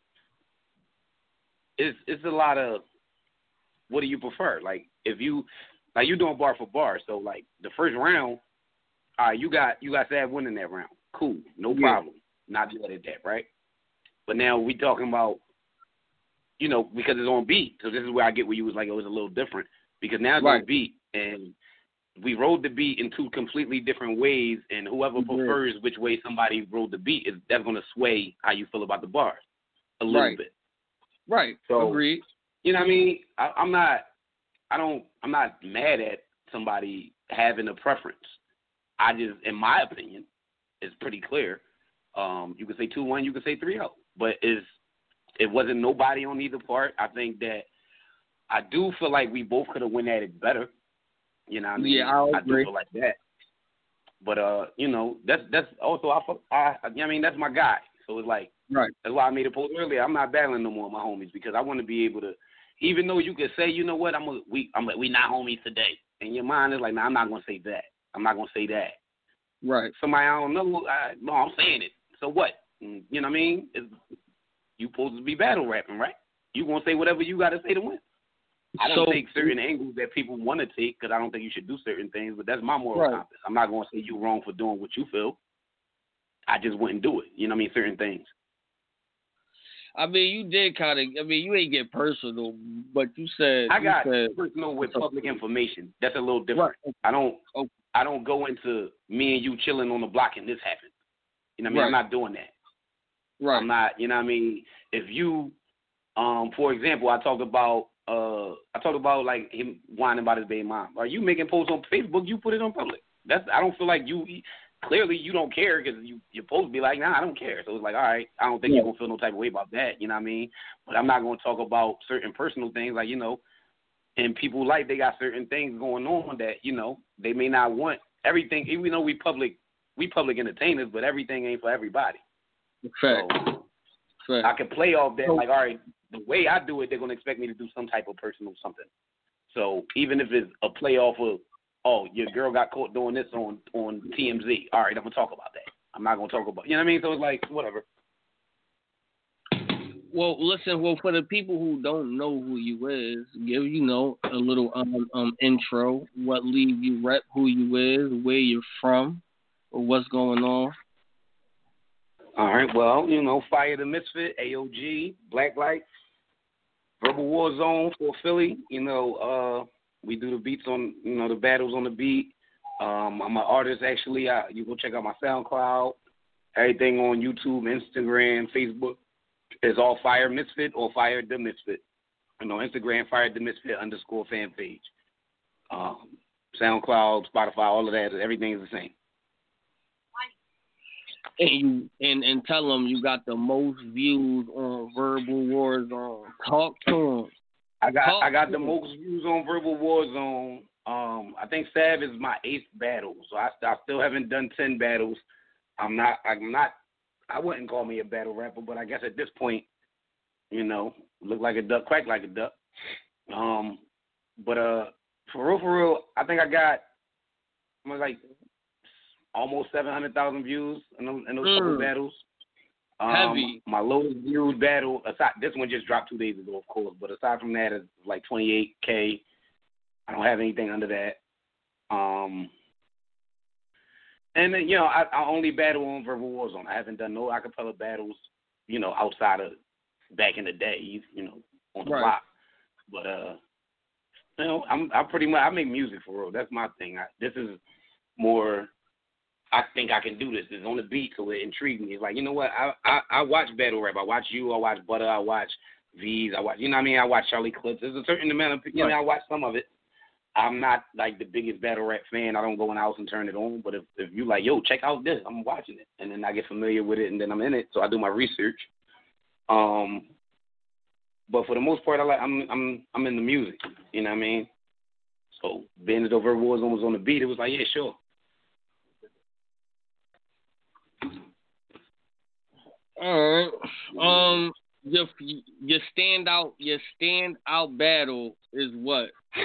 it's, it's a lot of, what do you prefer? Like, if you, like, you doing bar for bar, so, like, the first round, all right, you got you got Sav winning that round. Cool, no yeah. problem. Not mad at that, right? But now we talking about, you know, because it's on beat. So this is where I get where you was like, it was a little different. Because now it's right. on beat, and we rode the beat in two completely different ways, and whoever yeah. prefers which way somebody rode the beat, is that's going to sway how you feel about the bars a little right. bit. Right, so, agreed. You know what I mean? I, I'm not, I don't, I'm not mad at somebody having a preference. I just, in my opinion, it's pretty clear. Um, you could say two one, you could say three oh. But it's, it wasn't nobody on either part. I think that I do feel like we both could have went at it better. You know what I mean? Yeah, I I agree. do feel like that. But, uh, you know, that's that's also, I, I, I mean, that's my guy. So it's like, right. that's why I made a post earlier. I'm not battling no more with my homies because I want to be able to, even though you could say, you know what, I'm a, we I'm like, we not homies today. And your mind is like, nah, I'm not going to say that. I'm not going to say that. Right. Somebody I don't know, I, no, I'm saying it. So what? You know what I mean? It's, you supposed to be battle rapping, right? You going to say whatever you got to say to win. I don't so, take certain angles that people want to take because I don't think you should do certain things, but that's my moral right. compass. I'm not going to say you wrong for doing what you feel. I just wouldn't do it. You know what I mean? Certain things. I mean, you did kind of, I mean, you ain't get personal, but you said. I got you said, personal with public information. That's a little different. Right. I don't okay. I don't go into me and you chilling on the block and this happened. You know what I mean? Right. I'm not doing that. Right. I'm not, you know what I mean? If you, um, for example, I talked about, uh, I talked about like him whining about his baby mom. Are you making posts on Facebook? You put it on public. That's, I don't feel like you, clearly you don't care because you, you're supposed to be like, nah, I don't care. So it's like, all right, I don't think yeah. you're going to feel no type of way about that. You know what I mean? But I'm not going to talk about certain personal things like, you know, and people like they got certain things going on that, you know, they may not want everything, even though we public, we public entertainers, but everything ain't for everybody. Fact. So Fact. I can play off that, so, like, all right, the way I do it, they're gonna expect me to do some type of personal something. So even if it's a play off of, oh, your girl got caught doing this on on T M Z. All right, I'm gonna talk about that. I'm not gonna talk about, you know what I mean? So it's like whatever. Well, listen. Well, for the people who don't know who you is, give you know a little um um intro. What league you rep, who you is, where you're from, or what's going on. All right. Well, you know, Fire the Misfit, A O G, Black Light, Verbal War Zone for Philly. You know, uh, we do the beats on, you know, the battles on the beat. Um, I'm an artist actually. I, you go check out my SoundCloud. Everything on YouTube, Instagram, Facebook. It's all Fire Misfit or Fire the Misfit. You know, Instagram, Fire the Misfit underscore fan page. Um, SoundCloud, Spotify, all of that, everything is the same. And you and, and tell them you got the most views on Verbal War Zone. Talk to them. I got Talk I got the them. most views on Verbal War Zone. Um, I think Sav is my eighth battle, so I, I still haven't done ten battles. I'm not I'm not. I wouldn't call me a battle rapper, but I guess at this point, you know, look like a duck, quack like a duck. Um, but uh, for real, for real, I think I got I'm like almost seven hundred thousand views in those, in those mm. couple battles. Um, Heavy. My lowest viewed battle, aside, this one just dropped two days ago, of course, but aside from that, it's like twenty-eight K. I don't have anything under that. Um, and then, you know, I, I only battle on Verbal War Zone. I haven't done no acapella battles, you know, outside of back in the day, you know, on the right. block. But, uh, you know, I'm I pretty much, I make music for real. That's my thing. I, this is more, I think I can do this. It's on the beat, so it intrigued me. It's like, you know what, I, I, I watch battle rap. I watch you, I watch Butter, I watch V's, I watch, you know what I mean? I watch Charlie Clips. There's a certain amount of, you know, I watch some of it. I'm not like the biggest battle rap fan. I don't go in the house and turn it on. But if, if you like, yo, check out this, I'm watching it. And then I get familiar with it, and then I'm in it. So I do my research. Um, but for the most part, I like I'm I'm I'm in the music. You know what I mean? So being that Verbal War Zone was on the beat, it was like, yeah, sure. All right. Um, your your standout your standout battle is what?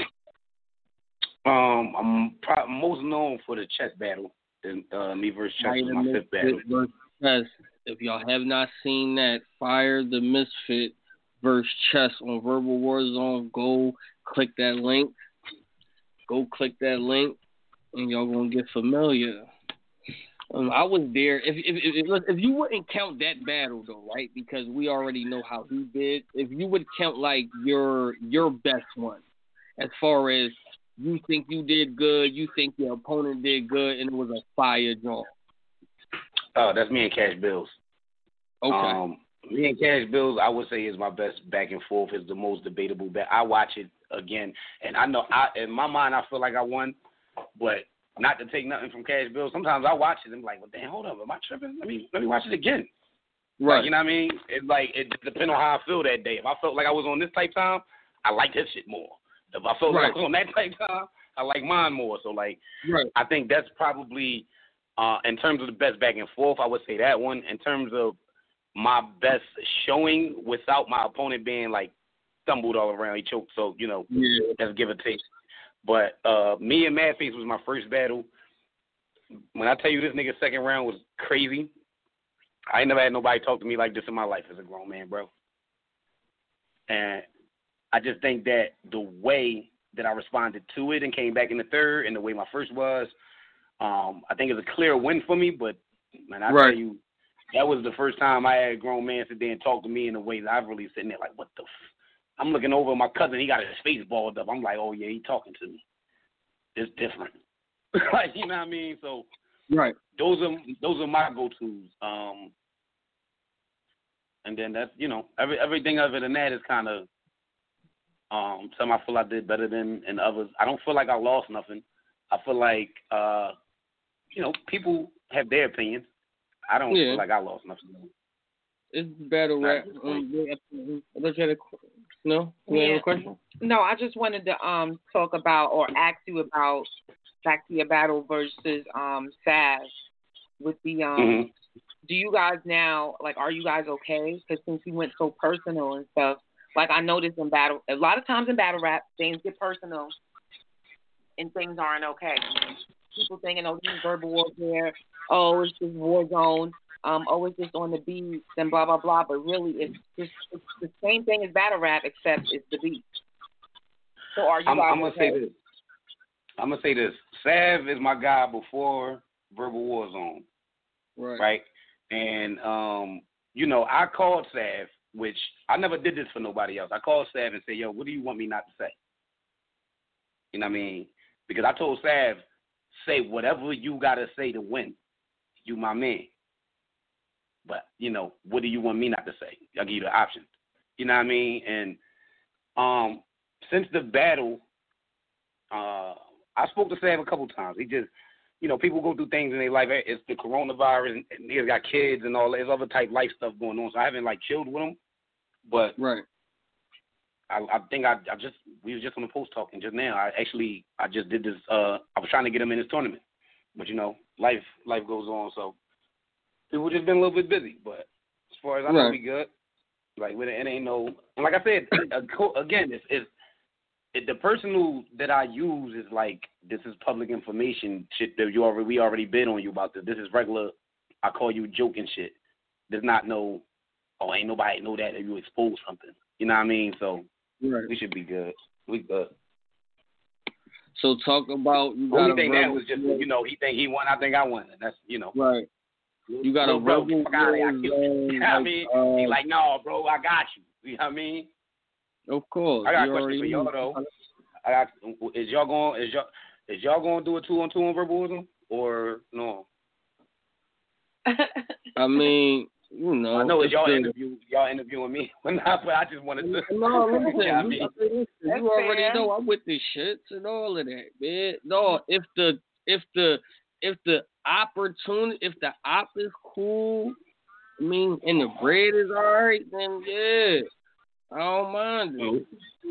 Um, I'm probably most known for the chess battle. Uh, me versus Chess was my fifth battle. Versus Chess. If y'all have not seen that, Fire the Misfit versus Chess on Verbal War Zone, go click that link. Go click that link, and y'all gonna get familiar. Um, I was there. If, if if if you wouldn't count that battle though, right? Because we already know how he did. If you would count like your your best one, as far as you think you did good, you think your opponent did good, and it was a fire draw. Oh, that's me and Cash Bills. Okay. Um, me and Cash Bills, I would say, is my best back and forth. Is the most debatable bet. I watch it again, and I know I in my mind I feel like I won, but not to take nothing from Cash Bills. Sometimes I watch it and I'm like, well, damn, hold up, am I tripping? Let me let me watch it again. Right. Like, you know what I mean? It's like it depends on how I feel that day. If I felt like I was on this type time, I like this shit more. If I felt right. like I was on that type time, I like mine more. So like, right. I think that's probably uh, in terms of the best back and forth. I would say that one. In terms of my best showing without my opponent being like stumbled all around, he choked. So you know, yeah. that's give or take. But uh, me and Madface was my first battle. When I tell you this nigga's second round was crazy, I ain't never had nobody talk to me like this in my life as a grown man, bro. And I just think that the way that I responded to it and came back in the third and the way my first was, um, I think it's a clear win for me. But, man, I right. tell you, that was the first time I had a grown man sit there and talk to me in a way that I've really sitting there like, what the f-? I'm looking over at my cousin. He got his face balled up. I'm like, oh, yeah, he talking to me. It's different. Like, you know what I mean? So right. those are those are my go-tos. Um, and then that's, you know, every, everything other than that is kind of um, some I feel I did better than and others. I don't feel like I lost nothing. I feel like, uh, you know, people have their opinions. I don't yeah. feel like I lost nothing. It's battle rap. Um, look at it. No? You yeah. have a question? No, I just wanted to um talk about or ask you about back to your battle versus um Sav with the um. Mm-hmm. Do you guys now like? Are you guys okay? Because since we went so personal and stuff, Like I noticed in battle, a lot of times in battle rap, things get personal, and things aren't okay. People thinking, oh, this is verbal warfare. Oh, it's just war zone. Um, oh, it's just on the beats and blah blah blah. But really, it's just it's the same thing as battle rap, except it's the beat. So are you? I'm, I'm gonna okay? say this. I'm gonna say this. Sav is my guy before Verbal Warzone, Right. right? And um, you know, I called Sav, which I never did this for nobody else. I called Sav and said, "Yo, what do you want me not to say?" You know what I mean? Because I told Sav, say whatever you gotta say to win. You my man. But you know, what do you want me not to say? I'll give you the option. You know what I mean? And um, since the battle, uh, I spoke to Sav a couple times. He just, you know, people go through things in their life. It's the coronavirus, and he's got kids and all that. There's other type life stuff going on. So I haven't like chilled with him. But right. I, I think I, I just we was just on the post talking just now. I actually I just did this. Uh, I was trying to get him in this tournament, but you know, life life goes on. So people just been a little bit busy. But as far as I know, Right. we good. Like it ain't no. And like I said again, it's, it's it, the person who that I use is like this is public information shit that you already we already been on you about this. This is regular. I call you joking shit. There's not no. Oh, ain't nobody know that if you expose something. You know what I mean? So Right. we should be good. We good. So talk about you The got only a thing that verbal, was just you know he think he won. I think I won. That's you know. right. You got a bro, verbal. fuck out of here. I killed you. You know what I like, mean? uh, He like, no, bro, I got you. You know what I mean? Of course. I got you a question already for y'all know. though. I got, is y'all going? Is y'all is y'all going to do a two on two on verbalism or no? I mean, you know. I know it's y'all the- interview. Y'all interviewing me, but not. But I just wanted to. No, listen, you know what I you, mean? listen, That's you already fair. know I'm with the shits and all of that, man. No, if the if the if the opportunity if the op is cool, I mean, and the bread is alright, then yeah, I don't mind it.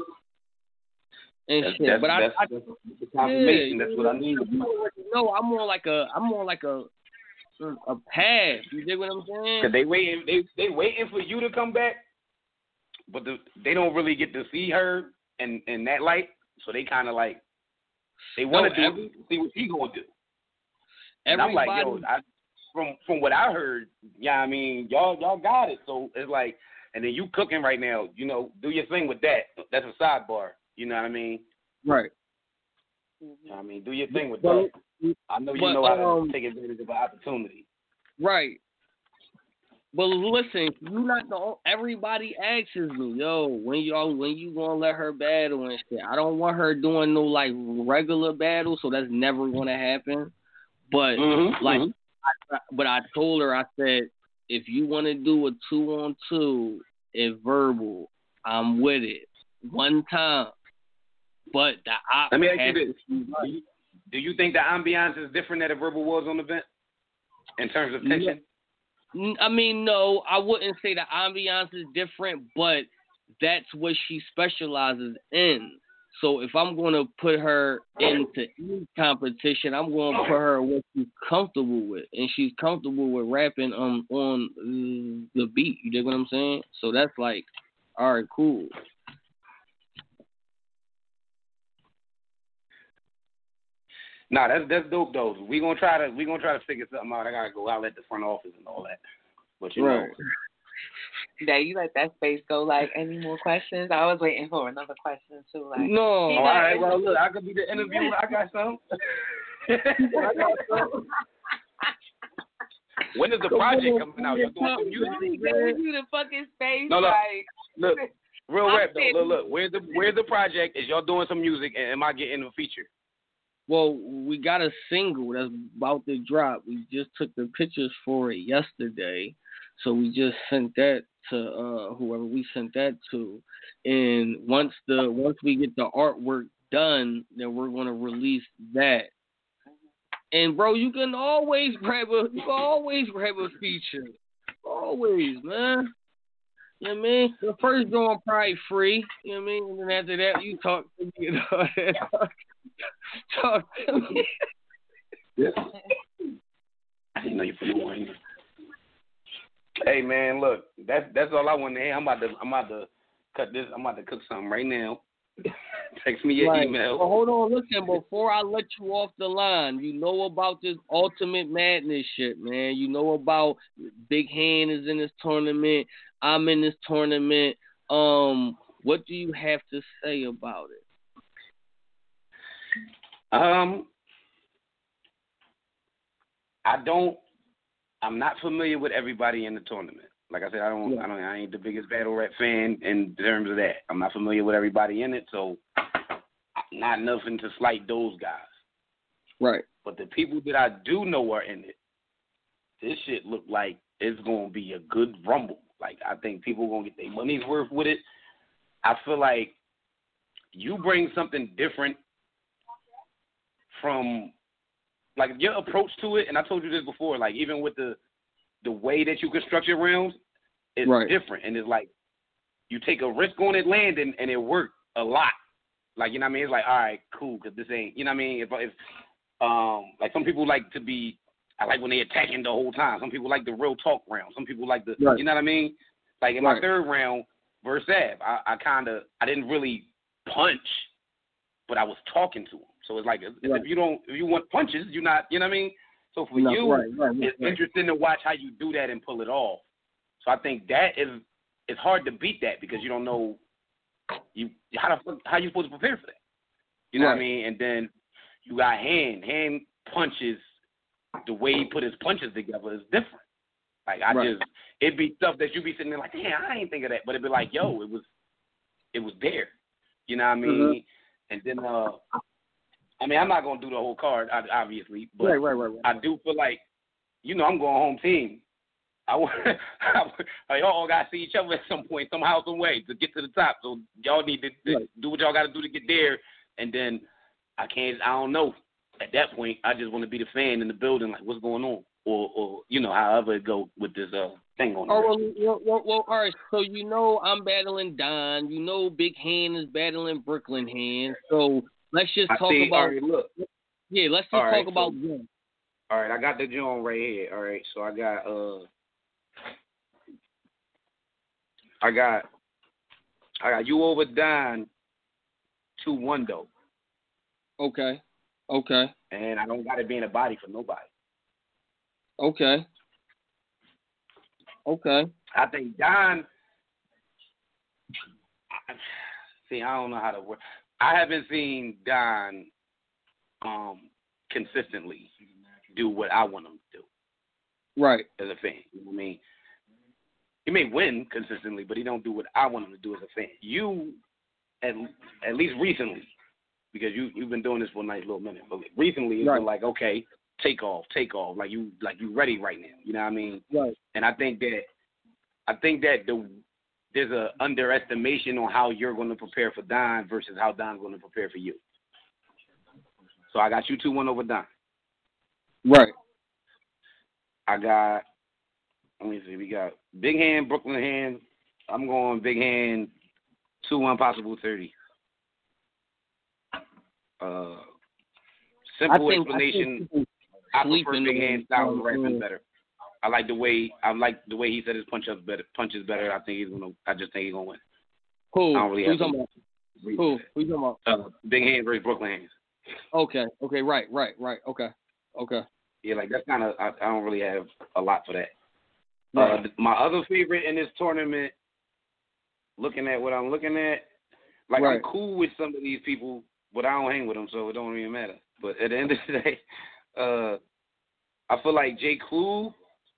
And That's, shit, that's, but I, that's, I that's the confirmation. yeah, that's what I need. No, I'm on like a I'm on like a a path. You dig what I'm saying? Cause they waiting, they they waiting for you to come back, but the, they don't really get to see her in in that light. So they kind of like they want to No, do every- see what she gonna do. And I'm Everybody, like, yo, I, from from what I heard, yeah, I mean, y'all y'all got it. So it's like, and then you cooking right now. You know, do your thing with that. That's a sidebar. You know what I mean? right? I mean, do your thing with But- that. I know you but, know how um, to take advantage of an opportunity. Right. But listen, you not the only, everybody asks me, yo, when y'all when you gonna let her battle and shit. I don't want her doing no like regular battle, so that's never gonna happen. But Mm-hmm, like, mm-hmm. I, but I told her, I said, if you want to do a two on two, if verbal, I'm with it one time. But the op Let me ask has you this: to be do right. you, do you think the ambiance is different than a verbal was on the event in terms of tension? N- I mean, no, I wouldn't say the ambiance is different, but that's what she specializes in. So if I'm going to put her into any competition, I'm going to put her what she's comfortable with, and she's comfortable with rapping um on uh, the beat. You dig what I'm saying? So that's like, all right, cool. Nah, that's that's dope though. We gonna try to we gonna try to figure something out. I gotta go out at the front office and all that. But you Right. know, Now you let that space go. Like, any more questions? I was waiting for another question too. Like, No. oh, all right. Well, look, I could be the interviewer. I got some. I got some. When is the project coming out? You doing some music? really giving you the fucking space. No, no. Like, Look, real I'm rap though. sitting- Look, look. Where's the where's the project? Is y'all doing some music? And am I getting a feature? Well, we got a single that's about to drop. We just took the pictures for it yesterday, so we just sent that to uh, whoever we sent that to. And once the once we get the artwork done, then we're gonna release that. And bro, you can always grab a you can always grab a feature, always, man. You know what I mean? The first joint probably free. You know what I mean? And then after that, you talk to me and all that. Talk to me. Yeah. I didn't know you put the one. Hey man, look, that's that's all I want to hear. I'm about to I'm about to cut this. I'm about to cook something right now. Text me your right. email. Well, hold on, listen. Before I let you off the line, you know about this Ultimate Madness shit, man. You know about Big Hand is in this tournament. I'm in this tournament. Um, what do you have to say about it? Um, I don't. I'm not familiar with everybody in the tournament. Like I said, I don't. Yeah. I don't. I ain't the biggest battle rap fan in terms of that. I'm not familiar with everybody in it, so not nothing to slight those guys. Right. But the people that I do know are in it, this shit look like it's gonna be a good rumble. Like I think people gonna get their money's worth with it. I feel like you bring something different from like your approach to it, and I told you this before. Like even with the the way that you construct your rounds, it's right. different, and it's like you take a risk on it landing, and it worked a lot. Like you know what I mean? It's like all right, cool, because this ain't you know what I mean. If if um like some people like to be, I like when they attacking the whole time. Some people like the real talk round. Some people like the right. you know what I mean. Like in right. my third round versus Ab, I, I kind of I didn't really punch, but I was talking to him. So it's like right. if you don't if you want punches, you're not you know what I mean. So for no, you, right, right, right, it's right. interesting to watch how you do that and pull it off. So I think that is it's hard to beat that because you don't know you how the, how you supposed to prepare for that. You know right. what I mean? And then you got hand hand punches. The way he put his punches together is different. Like I right. just it'd be stuff that you be sitting there like, damn, I ain't think of that, but it'd be like, yo, it was it was there. You know what I mean? Mm-hmm. And then uh. I mean, I'm not going to do the whole card, obviously, but right, right, right, right. I do feel like, you know, I'm going home team. I want, I, y'all all got to see each other at some point, somehow, some way, to get to the top. So y'all need to, to right. do what y'all got to do to get there. And then I can't, I don't know. At that point, I just want to be the fan in the building, like, what's going on? Or, or you know, however it go with this uh thing on. Oh, well, well, well, well, all right. So you know I'm battling Don. You know Big Hand is battling Brooklyn Hand. So let's just talk see, about. All right, look. Yeah, let's just all talk right, about so, them. All right, I got the joint right here. All right, so I got uh, I got, I got you over Don two one though. Okay. Okay. And I don't got it being a body for nobody. Okay. Okay. I think Don. See, I don't know how to work. I haven't seen Don um, consistently do what I want him to do. Right. As a fan, you know what I mean, he may win consistently, but he don't do what I want him to do as a fan. You, at at least recently, because you you've been doing this for a nice little minute, but recently it's right. been like, okay, take off, take off, like you like you ready right now. You know what I mean? Right. And I think that I think that the there's a underestimation on how you're going to prepare for Don versus how Don's going to prepare for you. So I got you two one over Don. Right. I got, let me see, we got Big Hand, Brooklyn Hand. I'm going Big Hand, two one, possible thirty. Uh, simple I think, explanation. I, I prefer Big Hand style of rapping better. I like the way I like the way he said his punch ups better. Punches better. I think he's gonna. I just think he's gonna win. Who? I don't really Who have you talking about? Who? Who you talking about? Uh, Big Hand versus Brooklyn Hands. Okay. Okay. Right. Right. Right. Okay. Okay. Yeah, like that's kind of. I, I don't really have a lot for that. Right. Uh, my other favorite in this tournament, looking at what I'm looking at, like right. I'm cool with some of these people, but I don't hang with them, so it don't even matter. But at the end of the day, uh, I feel like J. Cool.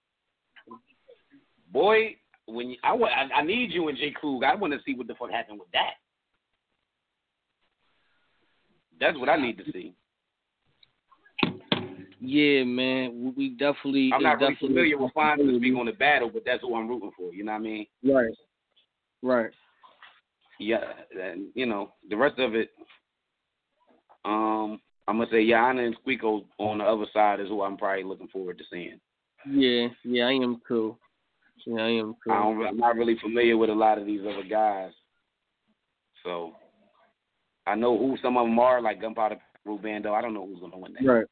Boy, when you, I, I I need you and J. Cool. I want to see what the fuck happened with that. That's what I need to see. Yeah, man, we definitely. I'm not really definitely familiar with Fonz to speak on the battle, but that's who I'm rooting for. You know what I mean? Right. Right. Yeah, and you know the rest of it. Um, I'm gonna say Yana and Squeako on the other side is who I'm probably looking forward to seeing. Yeah, yeah, I am too. Yeah, I am too. I don't, I'm not really familiar with a lot of these other guys, so I know who some of them are, like Gunpowder Rubando. I don't know who's gonna win that. Right.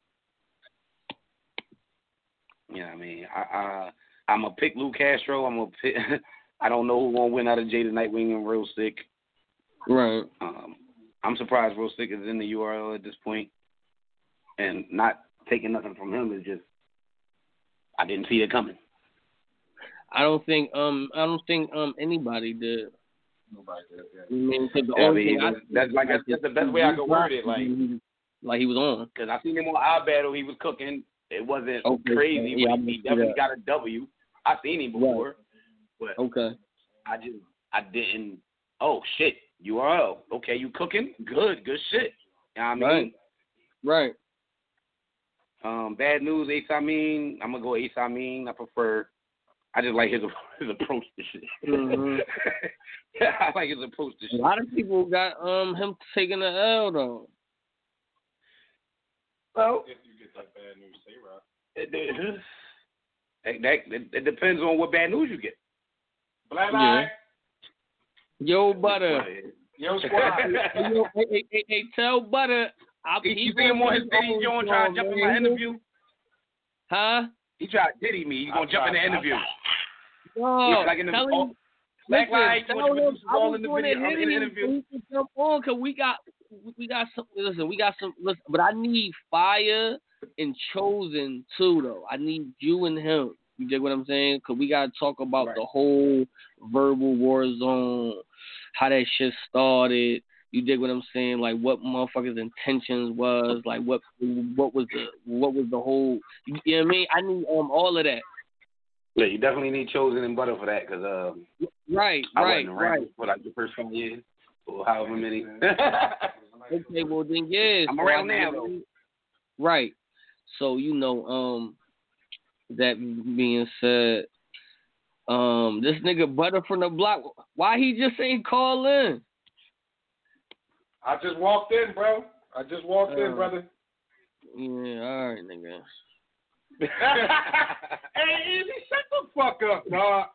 You know what I mean? I, I I'm gonna pick Lou Castro. I'm gonna pick. I don't know who gonna win out of Jada Nightwing and Real Sick. Right. Um, I'm surprised Real Sick is in the U R L at this point, and not taking nothing from him is just I didn't see it coming. I don't think um I don't think um anybody did. Nobody did. Yeah. I mean, 'cause the Yeah, I only mean, thing I that's, that's like that's, that's the best way I could word it. Like, like he was on. because I seen him on Our Battle, he was cooking. It wasn't Okay, crazy, yeah, but I he, he see definitely that. got a W. I seen him before, but Okay. I just I didn't. Oh shit, U R L. Okay, you cooking? Good, good shit. You know what I mean? Right. Right. Um, bad news, Ace Amin. I'm gonna go Ace Amin. I prefer. I just like his his approach to shit. Mm-hmm. I like his approach to A shit. lot of people got um him taking the L though. Well, If you get that bad news, say Rock. it, it, it, that, it, it depends on what bad news you get. Black Yeah. Eye. Yo, Butter. Yo, squad. hey, yo, hey, hey, hey, hey, tell Butter. I'll He, you see him on his Diddy Jones trying to jump in my interview? Huh? He tried to Diddy me. He's gonna jump in the interview. No, He's like in the tell oh, him, Black listen, Light. You tell want to him produce I all was in the gonna video? I'm hit in the him interview. so he can jump on, cause we got we got some. Listen, we got some. Listen, but I need Fire and Chosen too, though. I need you and him. You dig what I'm saying? Cause we gotta talk about Right. the whole verbal war zone, how that shit started. You dig what I'm saying? Like what motherfuckers' intentions was, like what what was the what was the whole. You know what I mean? I need um all of that. Yeah, you definitely need Chosen and Butter for that, because um, Right, I right, wasn't right. around for like the first five years or however many. Okay, well then yes. I'm so around I- now though. Right. So you know, um, that being said, um, this nigga Butter from the block, why he just ain't call in? I just walked in, bro. I just walked Uh, in, brother. Yeah, all right, nigga. Hey, Easy, shut the fuck up, dog.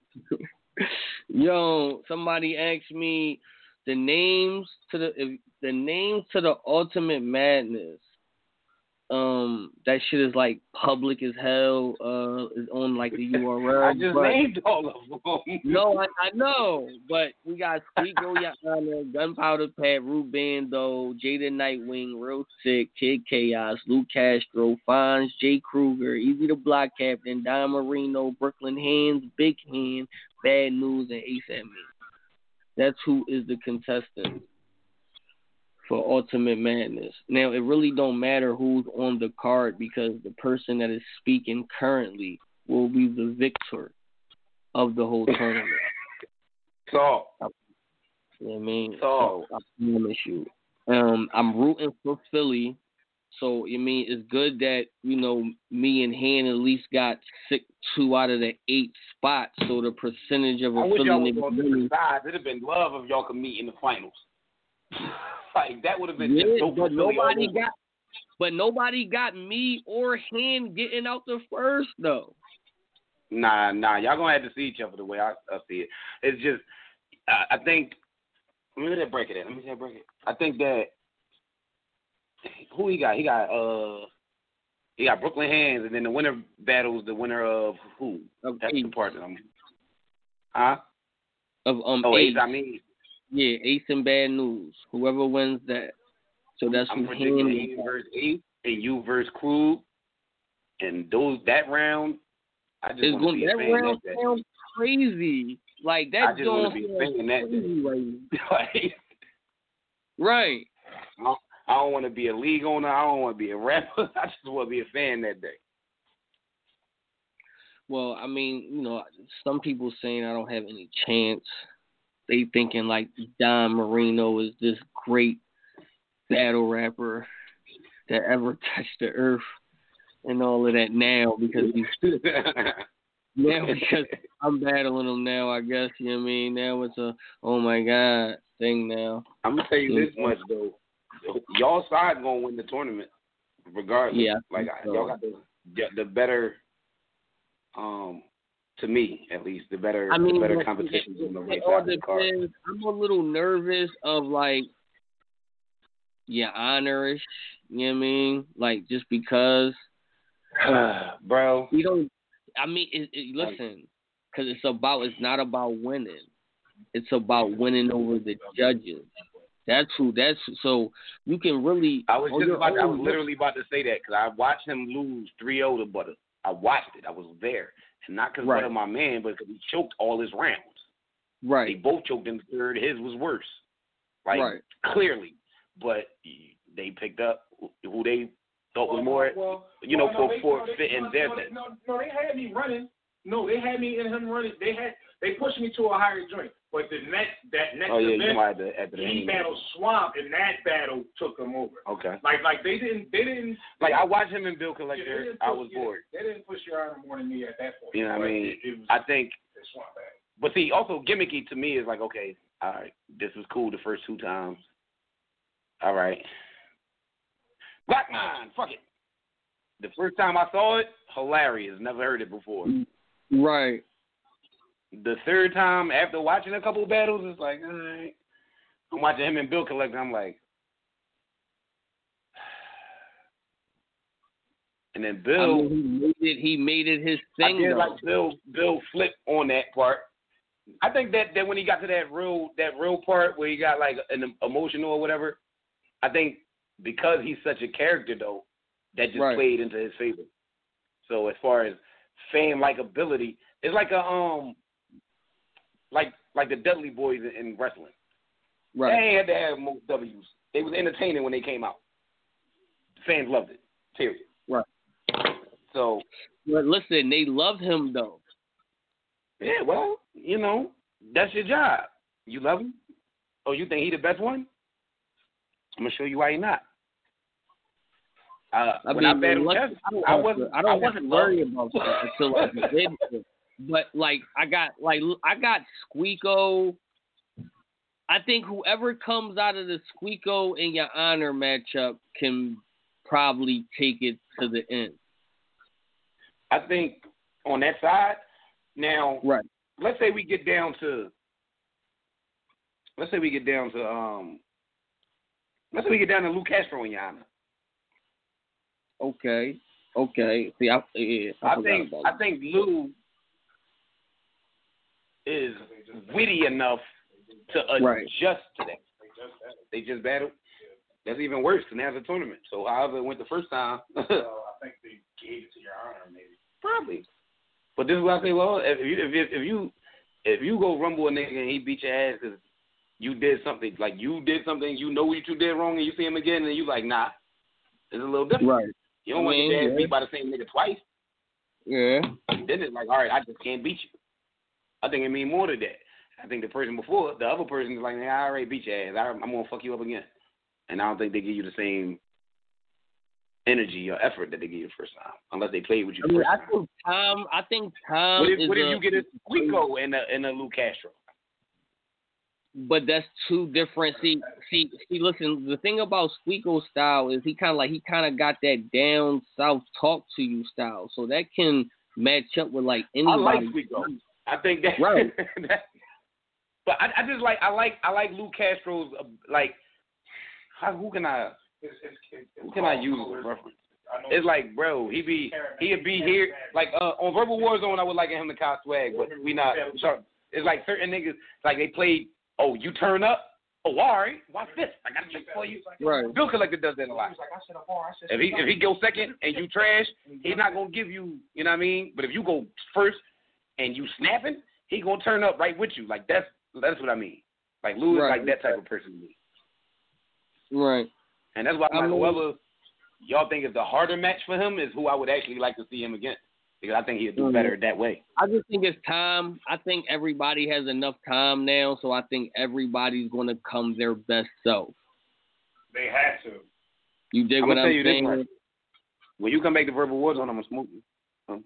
Yo, somebody asked me the names to the if, the names to the Ultimate Madness. Um, that shit is like public as hell. Uh, is on like the U R L. I just but- named all of them. No, I, I know, but we got Squeako Yana, Gunpowder Pat, Root Bando, Jada Nightwing, Real Sick, Kid Chaos, Luke Castro, Fonz, Jay Kruger, Easy the Block Captain, Don Marino, Brooklyn Hands, Big Hand, Bad News, and Ace at Me. That's who is the contestant for Ultimate Madness. Now, it really don't matter who's on the card because the person that is speaking currently will be the victor of the whole tournament. So, You know what I mean? So- so I promise you. Um, I'm rooting for Philly. So, you mean, it's good that, you know, me and Han at least got six, two out of the eight spots. So the percentage of a I wish Philly y'all was nigga on winning- different sides. It'd have been love if y'all could meet in the finals. Like that would have been Yeah, just dope for but Philly all nobody over. got, but nobody got me or him getting out the first though. Nah, nah, y'all gonna have to see each other the way I, I see it. It's just, I, I think. Let me let break it in. Let me see that break it. I think that who he got? He got uh, he got Brooklyn Hands, and then the winner battles the winner of who? Of That's Ace. the part that I'm. Huh? Of um Oh, Ace. Ace. I mean, Yeah, Ace and Bad News. Whoever wins that. So that's I'm who predicting him Ace versus Ace and you versus Krug, and those that round. I just is want to going. be a That fan round that day. sounds crazy. Like I that just wanna don't be a sound fan that crazy right now. Like, Right. I don't, I don't want to be a league owner. I don't want to be a rapper. I just want to be a fan that day. Well, I mean, you know, some people saying I don't have any chance. They thinking like Don Marino is this great battle rapper that ever touched the earth and all of that now because he's now because I'm battling him now. I guess you know what I mean. Now it's a oh my god thing now. I'm gonna tell you this much though, y'all side gonna win the tournament regardless. Yeah, I like think so. y'all got the the better, um, to me at least the better I mean, the better but competitions it, on the it right all side of the card. depends. I'm a little nervous of like, yeah, honorish. You know what I mean? Like just because Bro, we don't. I mean, it, it, listen. because it's about it's not about winning. It's about winning over the judges. That's who. That's so you can really. I was oh, just about. I was oh, literally about to say that because I watched him lose three oh to Butter. I watched it. I was there, and not because right. Butter my man, but because he choked all his rounds. Right. They both choked in the third. His was worse, like right. clearly. But they picked up who they thought was well, more, well, you know, well, for no, they, for no, they, fitting no, their no, thing. No, no, they had me running. No, they had me and him running. They had they pushed me to a higher joint. But the next that next oh yeah, event, you might have to, at the he battled Swamp, and that battle took him over. Okay. Like like they didn't they didn't like I watched him and Bill Collector. Yeah, I push, was yeah, bored. They didn't push your honor more than me at that point. You know what I mean? It, it was, I think. Swamp battle. But see, also gimmicky to me is like, okay, all right, this was cool the first two times. All right. Black Man, fuck it. The first time I saw it, hilarious. Never heard it before. Right. The third time after watching a couple battles, it's like, all right. I'm watching him and Bill Collector. I'm like, and then Bill, I mean, he made it. He made it his thing. I did though. like Bill. Bill flipped on that part. I think that, that when he got to that real that real part where he got like an emotional or whatever, I think because he's such a character though, that just right. played into his favor. So as far as fan likability, it's like a um like like the Dudley Boys in, in wrestling. Right. They had to have most W's. They was entertaining when they came out. Fans loved it. Period. Right. So but listen, they love him though. Yeah, well, you know, that's your job. You love him? Oh, you think he the best one? I'm gonna show you why he not. Uh, I when mean, I battled look, Jeff, I don't, I wasn't. I don't I have wasn't to worry loved. about that until I did it. But like, I got like I got Squeako. I think whoever comes out of the Squeako and Your Honor matchup can probably take it to the end. I think on that side, now, right. let's say we get down to, let's say we get down to, um, let's say we get down to Lou Castro and Your Honor. Okay. Okay. See, I, yeah, I, I think I think Lou is witty enough to adjust right. to that. They just battled. That's even worse than as a tournament. So however it went the first time. Well, I think they gave it to Your Honor, maybe. Probably. But this is what I say, well, if you if, if you if you go rumble a nigga and he beat your ass because you did something, like you did something, you know what you did wrong, and you see him again, and you like, nah, it's a little different. Right. You don't I want mean, your ass yeah. beat by the same nigga twice. Yeah. Then it's like, all right, I just can't beat you. I think it means more to that. I think the person before, the other person is like, man, I already beat your ass. I, I'm going to fuck you up again. And I don't think they give you the same energy or effort that they give you the first time, unless they played with you I the mean, first I time. think Tom, I think Tom What if, is what if a, you get a Squeako and a, and a Lou Castro? But that's two different. See, see, see. Listen, the thing about Squeako style is he kind of like he kind of got that down south talk to you style, so that can match up with like anybody. I like Squeako. I think that. Right. that but I, I just like I like I like Lou Castro's uh, like. How, who can I? It's, it's, it's, who can I use as a reference? It's like, bro, he be he'd be here like uh, on Verbal Warzone. I would like him to cop swag, but we not. It's like certain niggas like they played. Oh, you turn up? Oh, all right. Watch this. I got a trick for you. Right. Bill Collector does that a lot. If he if he goes second and you trash, he's not gonna give you. You know what I mean? But if you go first and you snapping, he gonna turn up right with you. Like that's that's what I mean. Like Lou is Right. like that type of person to me. Right. And that's why I'm I like, mean, whoever y'all think is the harder match for him is who I would actually like to see him against. Because I think he'll do mm-hmm. better that way. I just think it's time. I think everybody has enough time now, so I think everybody's going to come their best self. They had to. You dig I'm what gonna I'm tell you saying? this much. When you come back to Verbal Warzone, I'm gonna smoke you. Um,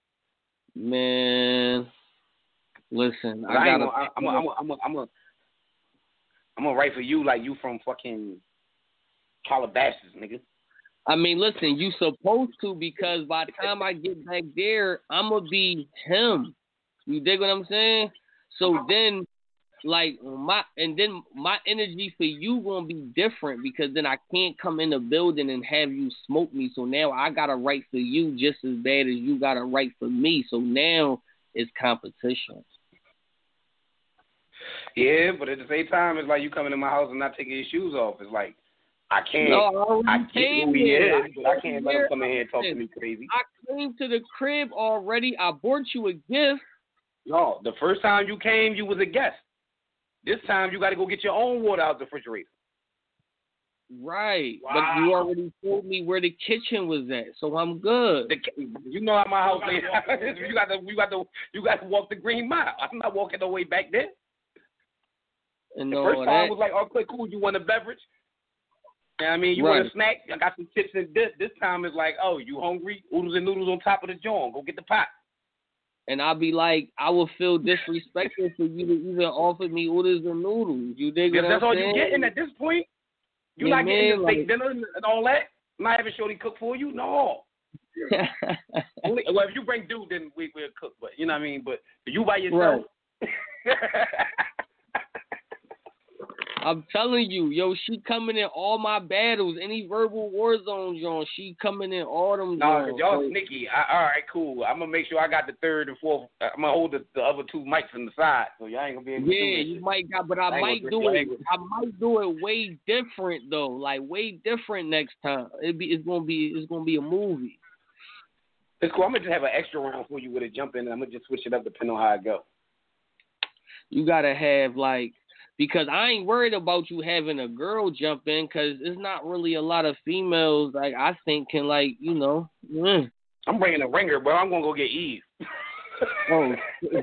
Man, listen, I, I ain't gotta. gonna, I, I'm gonna, I'm gonna, I'm gonna, I'm gonna, I'm gonna write for you like you from fucking Calabasas, nigga. I mean, listen, you supposed to because by the time I get back there, I'm gonna be him. You dig what I'm saying? So then, like my and then my energy for you gonna be different because then I can't come in the building and have you smoke me. So now I gotta write for you just as bad as you gotta write for me. So now it's competition. Yeah, but at the same time, it's like you coming in my house and not taking your shoes off. It's like I can't. No, I, I get who he here. is, but I can't let him come in here and talk to me crazy. I came to the crib already. I bought you a gift. No, the first time you came, you was a guest. This time, you got to go get your own water out the refrigerator. Right, Wow. But you already told me where the kitchen was at, so I'm good. The, you know how my house is. you got to, you got to, you got to walk the green mile. I'm not walking no way back there. And the all first that. time was like, okay, cool. You want a beverage? You know what I mean, you right. want a snack? I got some chips and dip. This time it's like, oh, you hungry? Oodles and noodles on top of the joint. Go get the pot. And I'll be like, I will feel disrespectful for you to even offer me oodles and noodles. You dig Because what that's I'm all saying? you're getting at this point. You're yeah, not man, getting the steak like... dinner and all that. I'm not having Shorty cook for you. No. Only, well, if you bring dude, then we, we'll cook. But you know what I mean? But you by yourself. Right. I'm telling you, yo, she coming in all my battles, any verbal war zones, yo, she coming in all them. No, because y'all sneaky. I, all right, cool. I'm going to make sure I got the third and fourth. I'm going to hold the, the other two mics on the side, so y'all ain't going to be able to yeah, do you shit. might got, but I, I might do it. I might do it way different, though, like way different next time. It be, it's going to be, it's going to be a movie. It's cool. I'm going to just have an extra round for you with a jump in, and I'm going to just switch it up depending on how it go. You got to have, like, because I ain't worried about you having a girl jump in, because it's not really a lot of females, like, I think can, like, you know. Mm. I'm bringing a ringer, bro. I'm going to go get Eve. Oh,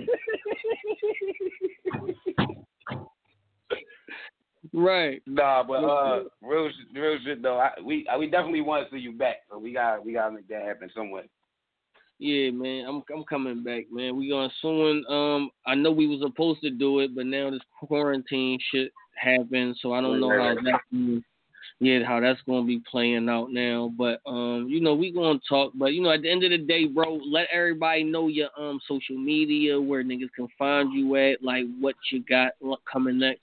right. Nah, but uh, real, real shit, though. I, we we definitely want to see you back, so we got we got to make that happen somewhere. Yeah, man, I'm I'm coming back, man. We gonna soon. Um, I know we was supposed to do it, but now this quarantine shit happened, so I don't know how that. Yeah, how that's gonna be playing out now. But um, you know, we gonna talk. But you know, at the end of the day, bro, let everybody know your um social media, where niggas can find you at, like what you got what coming next.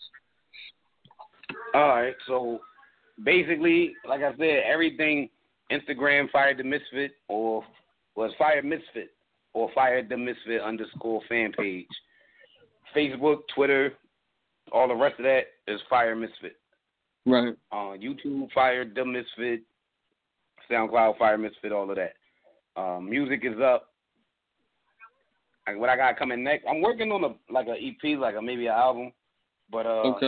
All right, so basically, like I said, everything Instagram Fire the Misfit or was Fire Misfit or Fire the Misfit underscore fan page. Facebook, Twitter, all the rest of that is Fire Misfit. Right. On uh, YouTube, Fire the Misfit, SoundCloud, Fire Misfit, all of that. Um, music is up. Like what I got coming next, I'm working on a like an E P, like a maybe an album, but uh, okay.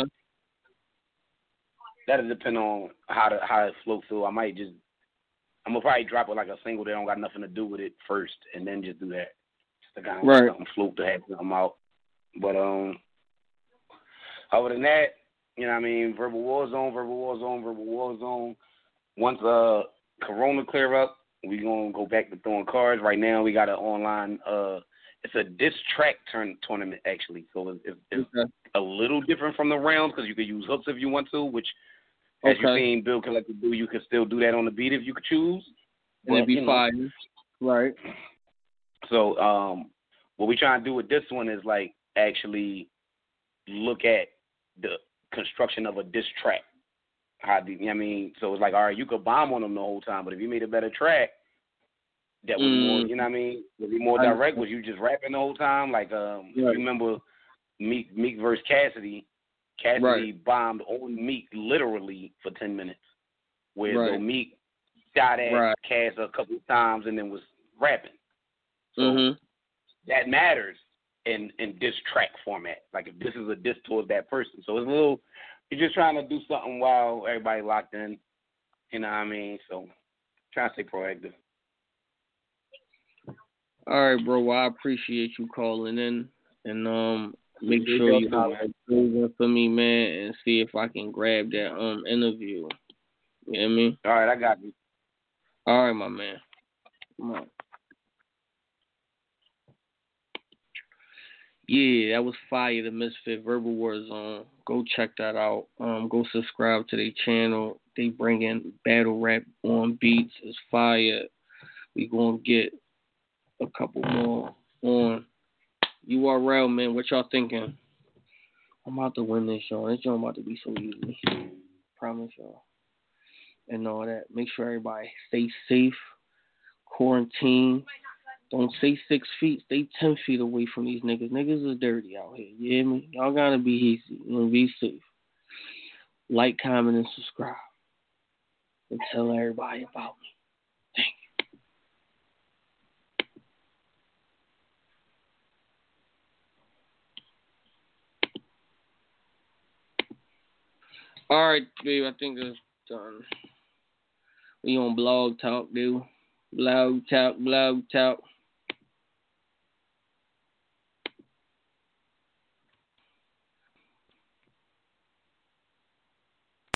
That'll depend on how to how it flows through. I might just I'm gonna probably drop it like a single that don't got nothing to do with it first, and then just do that. Just to kind of right. something float to have something out. But um, other than that, you know what I mean, Verbal War Zone, Verbal War Zone, Verbal War Zone. Once uh Corona clear up, we gonna go back to throwing cards. Right now, we got an online. Uh, it's a diss track turn tournament actually, so it's, it's, it's okay. a little different from the rounds because you can use hooks if you want to, which. As okay. you've seen Bill Collector do, you can still do that on the beat if you could choose. And it'd be fine. Right. So um, what we trying to do with this one is, like, actually look at the construction of a diss track. How do, you know what I mean? So it's like, all right, you could bomb on them the whole time, but if you made a better track that was mm. more, you know what I mean, would be more direct, was you just rapping the whole time? Like, um, right. you remember Meek, Meek versus Cassidy? Cassidy right. bombed on Meek literally for ten minutes, where right. though Meek shot at right. Cass a couple of times and then was rapping. So mm-hmm. that matters in, in diss track format. Like if this is a diss towards that person. So it's a little, you're just trying to do something while everybody locked in. You know what I mean? So trying to stay proactive. All right, bro. Well, I appreciate you calling in. And um make you sure you holler for me, man, and see if I can grab that um interview. You know what I mean? All right, I got you. All right, my man. Come on. Yeah, that was Fire the Misfit Verbal War Zone. Go check that out. Um, go subscribe to their channel. They bring in battle rap on beats. It's fire. We gonna get a couple more on. U R L, man, what y'all thinking? I'm about to win this show. This show about to be so easy. Promise y'all. And all that. Make sure everybody stay safe. Quarantine. Don't say six feet. Stay ten feet away from these niggas. Niggas is dirty out here. You hear me? Y'all gotta be easy. You know, be safe. Like, comment, and subscribe. And tell everybody about me. Thank you. All right, babe. I think that's done. We on Blog Talk, dude. Blog Talk, Blog Talk.